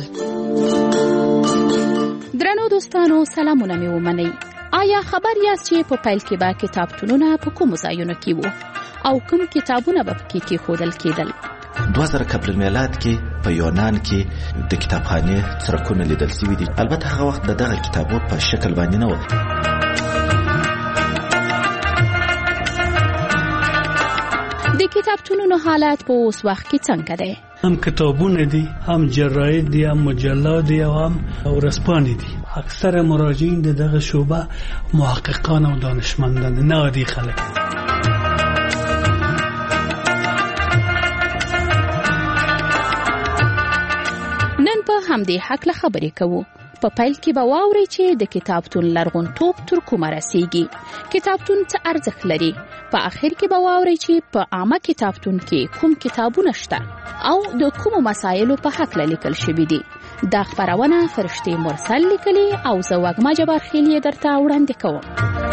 درنو دوستانو، سلامونه مې ومنئ. آیا خبر یاست چې په پیل کې به کتابتونونه په کومو ځایونو کې وو او کوم کتابونه به پکې کېښودل کېدل؟ دوه زره قبل المیلاد کې په یونان کې د کتابخانې څرکونه لیدل شوي دي. البته هغه وخت د دغه کتابو په شکل باندې نه و. د کتابتونونو حالت په اوس وخت کې څنګه دی؟ هم کتابونه دي، هم جراید دي، هم مجلات دي او هم ورځپاڼې دي. اکثر مراجعین د دغه شعبه محققان او دانشمندان نه عادي خلک. نن په همدې حق له خبرې کوو. په پیل کې به واورئ چې د کتابتون لرغونتوب تر کومه رسیږي، کتابتون څه ارزښت لري. په آخر کې به واورئ چې په عامه کتابتون کې کوم کتابونه شته او د کومو مسایلو په حق لیکل شوي دي. دا خبرونه فرشته مرسل لیکلي او زه وږمه جبار خیل یې درته وړاندې کوم.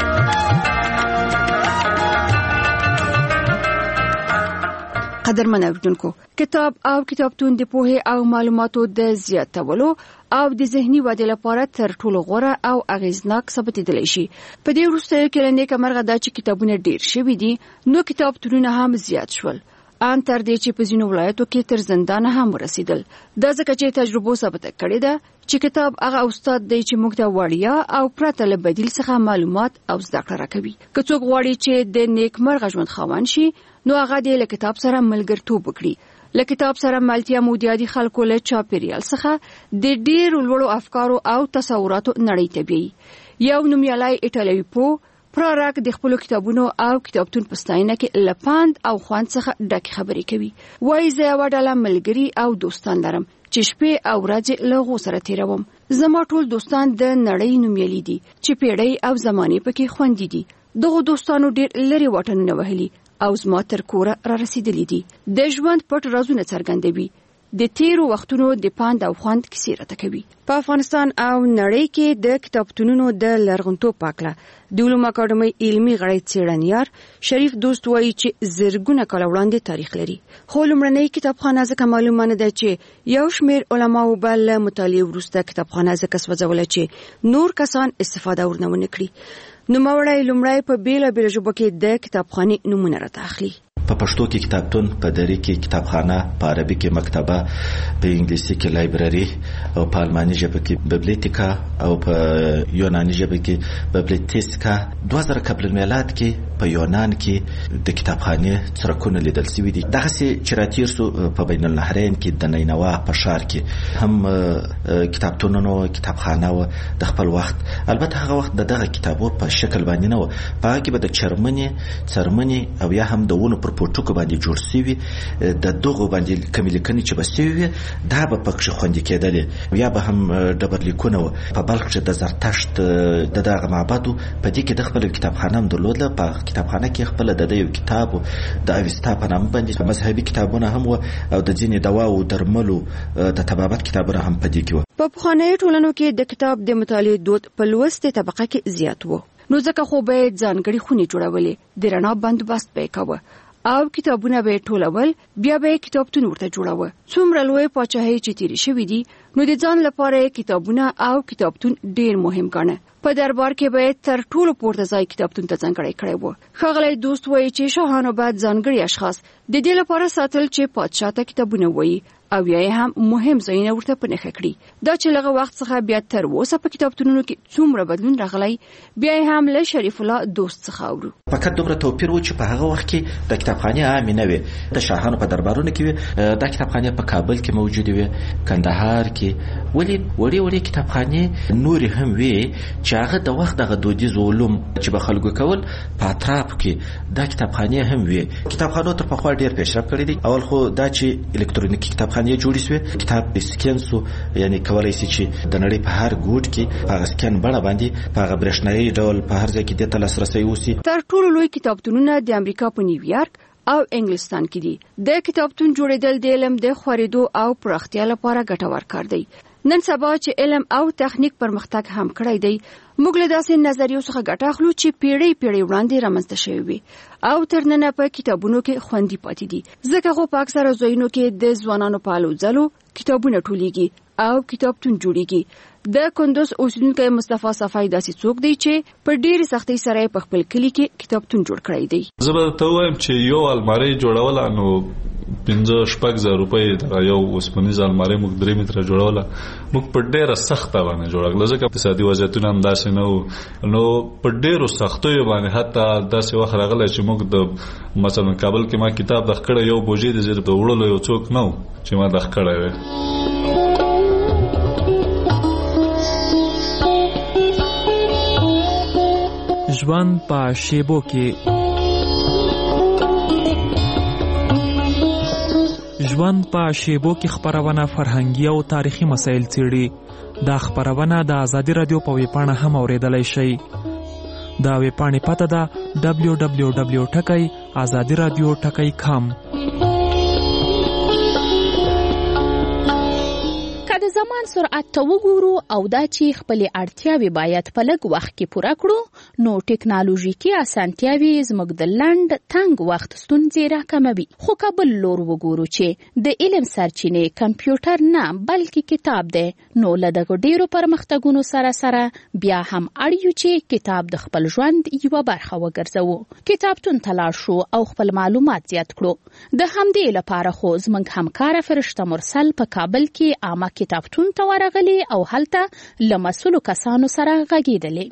قدرمن اوریدونکو، کتاب او کتابتون د پوهې او معلوماتو د زیاتولو او د ذهني ودې لپاره تر ټولو غوره او اغیزناک ثابتېدلی شي. په دې وروستیو کې له نیکه مرغه دا چې کتابونه ډېر شوي دي، نو کتابتونونه هم زیات شول، ان تر دې چې په ځینو ولایتو کې تر زندانه هم ورسېدل. دا ځکه چې تجربو ثابته کړې ده چې کتاب هغه استاد دی چې موږ ته وړیا او پرته له بدیل څخه معلومات او زده کړه راکوي. که څوک غواړي چې د نیک مرغه ژوند خاوند شي، نو هغه دې له کتاب سره ملګرتوب وکړي. له کتاب سره ملتیا مودیادي خلکو له چاپیریال څخه د ډېرو لوړو افکارو او تصوراتو نړۍ ته بیایي. یو نومیالی ایټالوي پوه پراراک د خپلو کتابونو او کتابتون په ستاینه کې له پند او خوند څخه ډکې خبرې کوي. وایي زه یوه ډله ملګري او دوستان لرم چې شپې او ورځې له هغو سره تېروم. زما ټول دوستان د نړۍ نومیالي دي چې پیړۍ او زمانې پکې خوندي دي. دغو دوستانو ډېر لرې واټنونه وهلي او زما تر کوره را رسېدلي دي. د ژوند پټ رازونه څرګندوي. د تیرو وختونو د پاند او خوند کیسې راته کوي. په افغانستان او نړۍ کې د کتابتونونو د لرغونتوب په اړه د علومو اکاډمۍ علمي غړی څېړنیار شریف دوست وایي چې زرګونه کاله وړاندې تاریخ لري. خو لومړنۍ کتابخانه ځکه معلومه نه ده چې یو شمېر علماو به له مطالعې وروسته کتابخانه ځکه سوځوله چې نور کسان استفاده ورنه ونه کړي. نوموړی لومړی په بېلابېلو ژبو کې د کتابخانې نومونه راته اخلي. په پښتو کې کتابتون، په دری کې کتابخانه، په عربي کې مکتبه، په انګلیسي کې لایبرری او په الماني ژبه کې بیبلیوتیکا او په یوناني ژبه کې بیبلیوتیسکا. دوه زره قبل المیلاد کې په یونان کې د کتابخانې څرکونه لیدل شوي دي. دغسې چې راتیر سو په بین النهرین کې د نینوا په ښار کې هم کتابتونونو کتابخانه و د خپل وخت. البته هغه وخت د دغه کتابو په شکل باندې نه و، په هغه کې به د چرمنې څرمنې او یا هم د ونو پر پورټوکو باندې جوړ شوي د دغو باندې کمې لیکنې چې به شوي وي دا به پکښې خوندي کېدلې. یا به هم ډبرلیکونه وو. په بلخ کې د زرتشت د دغه معبد و، په دې کې د خپل کتابخانه هم درلوده. په کتابخانه کې خپل د یو کتاب د اوستا په نامه باندې مذهبي کتابونه هم و او د ځینې دوا او درملو د طبابت کتابونه هم په دې کې و. په پخوانیو ټولنو کې د کتاب د مطالعې دود په لوستې طبقه کې زیات و، نو ځکه خو به ځانګړي خونې جوړولې، د رڼا بندوبست به یې کوه او کتابونه به ټولول، بیا به کتابتون ورته جوړاوه. څومره لوی پاچاهۍ چې تیری شوې دي نو د ځان لپاره کتابونه او کتابتون ډیر مهم ګڼه. په دربار کې به تر ټولو پورته ځای کتابتون ته ځانګړی کړی و. ښاغلی دوست وایي چې شاهانو باید ځانګړي اشخاص د دې لپاره ساتل چې پادشاه ته کتابونه وایي او یا هم مهم ځایونه ورته په نښه کړي. دا چې لږ وخت څخه بیا تر اوسه په کتابتونونو کې څومره بدلون راغلی، بیا هم له شریف الله دوست څخه اورو. فقط دومره توپیر و چې په هغه وخت کې د کتابخانې عامې نه وې. د شاهانو په دربارونو کې وې. دا کتابخانې په کابل کې موجودې وې، کندهار کې، ولې وړې وړې کتابخانې نورې هم وې چې هغه د وخت دغه دودیز علوم چې به خلکو کول په اطراف کې دا کتابخانې هم وې. کتابخانو تر پخوا ډېر پیشرفت کړی دی. اول خو دا چې الکترونیکي کتابخانې جوړې شوې، کتاب سکین سو، یعنی کولای شي چې د نړۍ په هر ګوټ کې په سکین بڼه باندې په برېښنایي ډول په هر ځای کې د لاسرسي وسی. تر ټولو لوی کتابتونونه د امریکا په نیویارک او انګلستان کې دي. د کتابتون جوړېدل د علم د خورېدو او پراختیا لپاره ګټور کار دی. نن سبا چې علم او تخنیک پرمختګ هم کړی دی، موږ له داسې نظریو څخه ګټه اخلو چې پیړۍ پیړۍ وړاندې رامنځته شوي وي او تر ننه په کتابونو کې خوندي پاتې دي. ځکه خو په اکثره ځایونو کې د ځوانانو په هلو ځلو کتابونه ټولېږي او کتابتون جوړېږي. د کندوز اوسیدونکی مصطفی صفای داسې څوک دی چې په ډېرې سختۍ سره په خپل کلي کې کتابتون جوړ کړی دی. زه به ته وایم چې یو المارۍ جوړوله نو پنځه شپږ زره روپۍ د یو اوسپنیزه المارۍ موږ درې متره جوړوله. موږ په ډېره سخته باندې جوړه کړله ځکه اقتصادي وضعیتونه هم داسې نه وو. نو په ډېرو سختیو باندې حتی داسې وخت راغلی چې موږ د مثلا کابل کې ما کتاب دغ کړی یو بوجۍ د زیر د وړلو یو څوک نه و چې ما دغ کړی وی. ژوند په شیبو کې ژوند په شیبو کې خبرونه فرهنګي او تاریخي مسایل څېړي. دا خبرونه د آزادي رادیو په ویبپاڼه هم اوریدلای شئ. دا ویبپاڼې پته ده ډبلیو ډبلیو ډبلیو ټکی آزادي رادیو ټکی کام. که د زمان سرعت ته وګورو او دا چې خپلې اړتیاوې باید په لږ وخت کې پوره کړو، نو ټکنالوژیکي اسانتیاوې زموږ د لنډ تنګ وخت ستونزې راکموي. خو که بل لور وګورو چې د علم سرچینې کمپیوټر نه بلکې کتاب دی، نو له دغو ډېرو پرمختګونو سره سره بیا هم اړ یو چې کتاب د خپل ژوند یوه برخه وګرځوو. کتابتون ته لاړ شو او خپل معلومات زیات کړو. د همدې لپاره خو زموږ همکاره فرشته مرسل په کابل کې عامه کتابتون ته ورغلی او هلته له مسؤلو کسانو سره غږېدلې.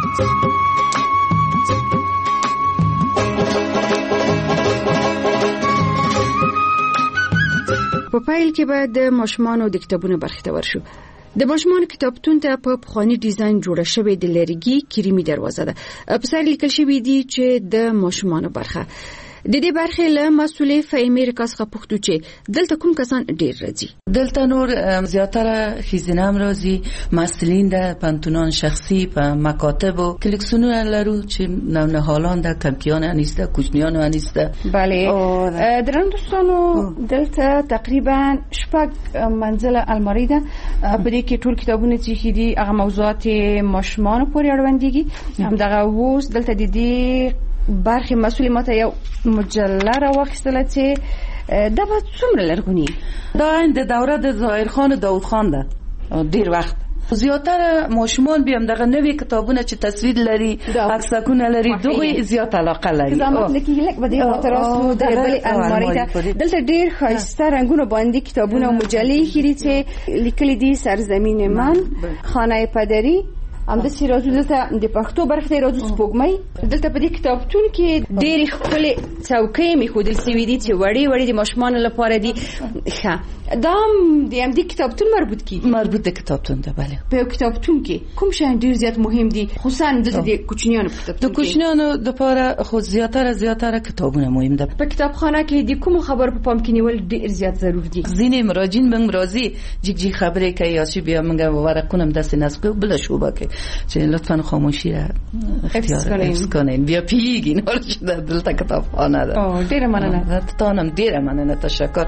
په پیل کې باید د ماشومانو د کتابونو برخې ته ورشو. د ماشومانو کتابتون ته په پخواني ډیزاین جوړه شوې د لرګي کریمي دروازه ده. په سر لیکل شوی دی چې د ماشومانو برخه. د دې برخې له مسؤلې فهمي رکاس څخه پوښتو چې دلته کوم کسان ډیر راځي. دلته نور زیاتره ښځینه هم راځي، مسئولین د پانتونان شخصي په مکاتب و کلکسیونونه لرو چې نونهالان ده، کمکیان هم نیسته، کوچنیان هم نیسته. بله درنو دوستانو، دلته تقریبا شپږ منزله الماری ده په دې کې ټول کتابونه چې دي هغه موضوعات ماشومان پورې اړوندېږي همدغه اوس دلته د دې برخې مسؤل ماته یو مجله راواخیستله چې دا به څومره لرغونی دا د دوره د ظاهر خان داود خان ده ډیر وخت زیاتره ماشومان بیا دغه نوې کتابونه چې تصویر لري عکسونه لري دغه زیات علاقه لري زموږ لکه لک به د خاطراتو د بل الماری ته دلته ډیر ښایسته رنگونه باندې کتابونه او مجلې خېری چې لیکلي دي سرزمین من خانه پدری هم د سیراجو دلته د پښتو برخه راځو سپوږمۍ دلته په دې کتابتون کې ډېر خپل څوکۍ میخودل سوي دي چې وړي وړي د ماشومان لپاره دي ښه دا د ام دي کتابتون مربوط کی مربوط د کتابتون ده بله په کتابتون کې کوم شی ډېر زیات مهم دي خصوصا د کوچنیانو په کتابتون د کوچنیانو لپاره خو زیاتره زیاتره کتابونه مهم ده په کتابخانه کې د کوم خبر په پام کې نیول ډېر زیات ضروري دي ځینې مراجعین موږ راځي جګ جګ خبرې کوي یا چې بیا موږ ورقونه داسې نسب بل شوبه کې چې لطفا خاموشی را اختیار حفظ کنین بیا پیگین حال شده دلتا کتابخانه ده آه دیره مننه تانم دیره مننه تشکر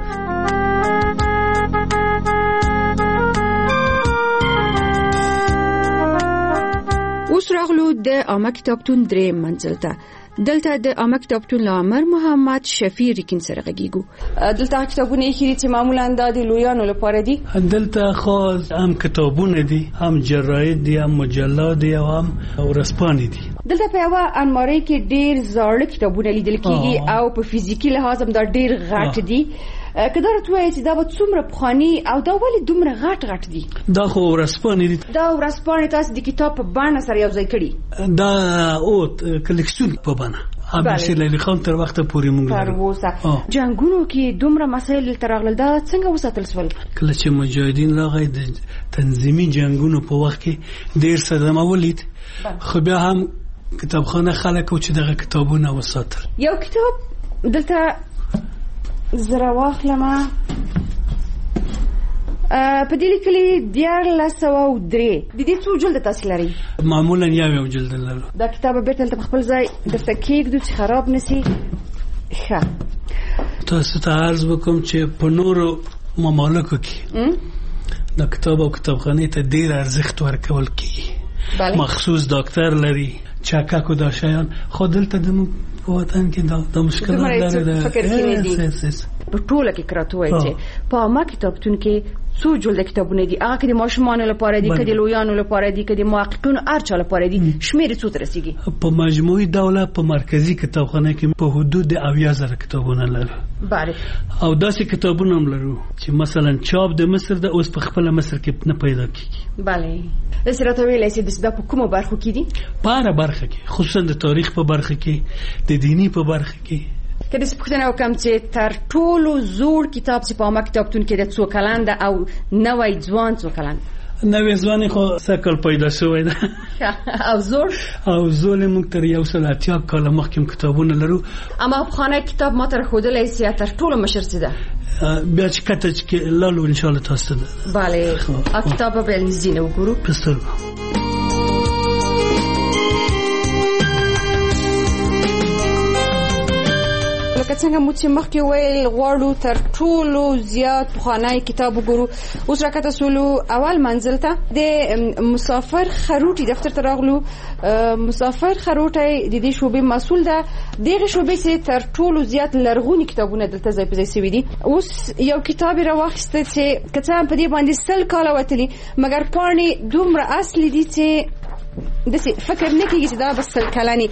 اوس راغلو د عامه کتابتون درې منزل ته دلته د عامه کتابتون لامر محمد شفیع ریکین سره غږیږو دلته کتابونه یې چې معمولا د لویانو لپاره دي دلته خاص هم کتابونه دي هم جراید دي هم مجلات دي او هم ورځپاڼې دي دلته په یوه الماری کې ډېر زاړه کتابونه لیدل کېږي او په فزیکي لحاظ هم دا ډېر غټ دي که دا راته ووایې چې دا به څومره پخواني او دا ولې دومره غټ غټ دي دا خو ورځپاڼې دي دا ورځپاڼې تاسو د کتاب په بڼه سره یو ځای کړي دا او کلیکسیون په بڼه عبدالشیر لیلی خان تر وخته پورې موږ تر اوسه جنګونو کې دومره مسایل تر راغلل دا څنګه وساتل شول کله چې مجاهدین راغی د تنظیمي جنګونو په وخت کې ډېر صدمه ولید خو بیا هم کتابخانه خلک و چې دغه کتابونه وساتل یو کتاب دلته زره واخلمه په دې لیکلي دیارلس سوه درې د دې څو جلده تاسو لرئ معمولا یو یو جلده لرو دا کتاب بیرته هلته په خپل ځای درته کېږدو چې خراب نسي ښه تاسو ته عرض وکړم چې په نورو ممالکو کې د کتاب او کتابخانې ته ډېر ارزښت ورکول کېږي مخصوص ډاکټر لري چاکک او دا شیان خو دلته زموږ په وطن کې دا د مشکلات لري په ټوله کې کراته وایي چې په عامه کتابتون کې څو جلده کتابونه دي هغه کې د ماشومانو لپاره دي که د لویانو لپاره دي که د محققینو هر چا لپاره دي شمېر څو ته رسیږي په مجموعي ډول په مرکزي کتابخانه کې په حدود د اویا زره کتابونه لرو بله او داسې کتابونه هم لرو چې مثلا چاپ د مصر د اوس په خپله مصر کې نه پیدا کېږي بله داسې راته ویلی چې دا په کومو برخو کې دي په هره برخه کې خصوصا د تاریخ په برخه کې د دیني په برخه کې که داسې پوښتنه وکړم چې تر ټولو زوړ کتاب چې په عامه کتابتون کې د څو کلن ده او نوی ځوان څو کلن نوی ځوان خو سږ کال پیدا شوی ده او زوړ او زوړ یې موږ تر یو سل اتیا کاله مخکې هم کتابونه لرو اما پخوانی کتاب ما ته راښودلی چې تر ټولو مشر څه ده بیا چې کته چې لالو انشاءالله تاسو ته ده بله کتاب به بیا نږدې نه وګورو په سترګو لکه څنګه مو چې مخکې ویل غواړو تر ټولو زیات پخوانی کتاب وګورو اوس راکته سولو اول منزل ته د مسافر خروټي دفتر ته راغلو مسافر خروټي د دې شوبې مسول ده دغه شوبې چې تر ټولو زیات لرغونی کتابونه دلته ځای په ځای سوي دي اوس یو کتاب راواخیسته چې که څه هم په دې باندې سل کاله وتلي مګر پاڼې دومره اصلي دي چې داسې فکر نه کېږي چې دا به سل کلنې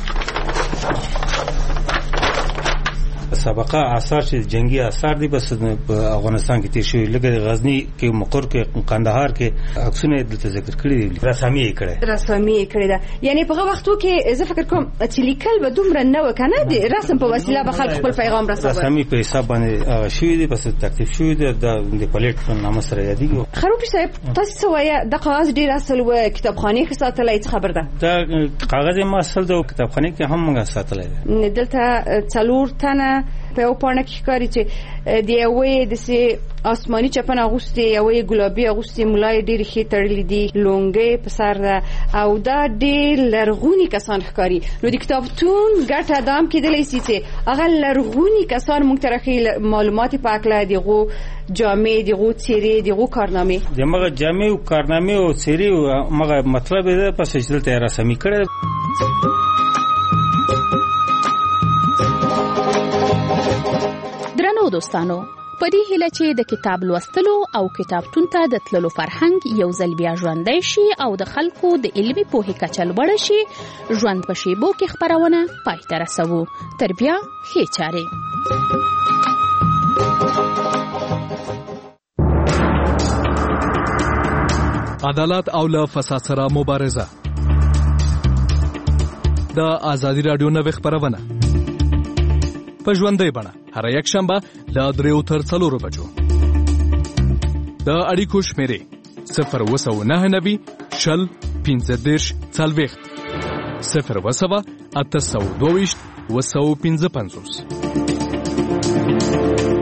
سابقه آثار چې جنگي آثار دي بس په افغانستان کې تیر شوی لکه غزنی کې مقر کې قندهار کې عکسونه دلته ذکر کړی دي رسامي یې کړی رسامي یې کړی ده یعنی په هغه وختو کې زه فکر کوم چې لیکل به دومره نه و کنه د رسم په وسیله به خلک خپل پیغام رسوي رسامي په حساب باندې شوی دي بس ترتیب شوی دي د پلیټ په نامه سره یادېږي خروټي صاحب تاسو څه وایي د کاغذ ډېر اصل و کتابخانې کې ساتلی څه خبر ده دا کاغذ ما اصل د کتابخانې کې هم موږ ساتلی دی دلته څلور تنه په یو پاڼه کې ښکاري چې د یوې داسې آسماني چپن اغوستې یوې ګلابي اغوستې ملا یې ډېرې ښې تړلې دي لونګۍ په سر ده او دا ډېر لرغوني کسان ښکاري. نو د کتابتون ګټه دا هم کېدلی شي چې هغه لرغوني کسان موږ ته راښیي معلومات په هکله د هغو جامې د هغو څېرې د هغو کارنامې د همغه جامې او کارنامې او څېرې همغه مطلب یې ده پس چې دلته یې رسمي کړی. درنو دوستانو، په دې هیله چې د کتاب لوستلو او کتابتون ته د تللو فرهنګ یو ځل بیا ژوندی شي او د خلکو د علمي پوهې کچه لوړه شي، ژوند په شیبو کې خپرونه پای ته رسوو. تر بیا ښې چارې. عدالت او له فساد سره مبارزه. د ازادي رادیو نوې خپرونه په ژوندۍ بڼه هر یک شنبه له دریو تر څلورو بجو. د اړیکو شمیرې صفر اوه سوه نهه نوي شل پنځه دېرش څلوېښت صفر اوه سوه اته سوه دوه ویشت اوه سوه پنځه پنځوس.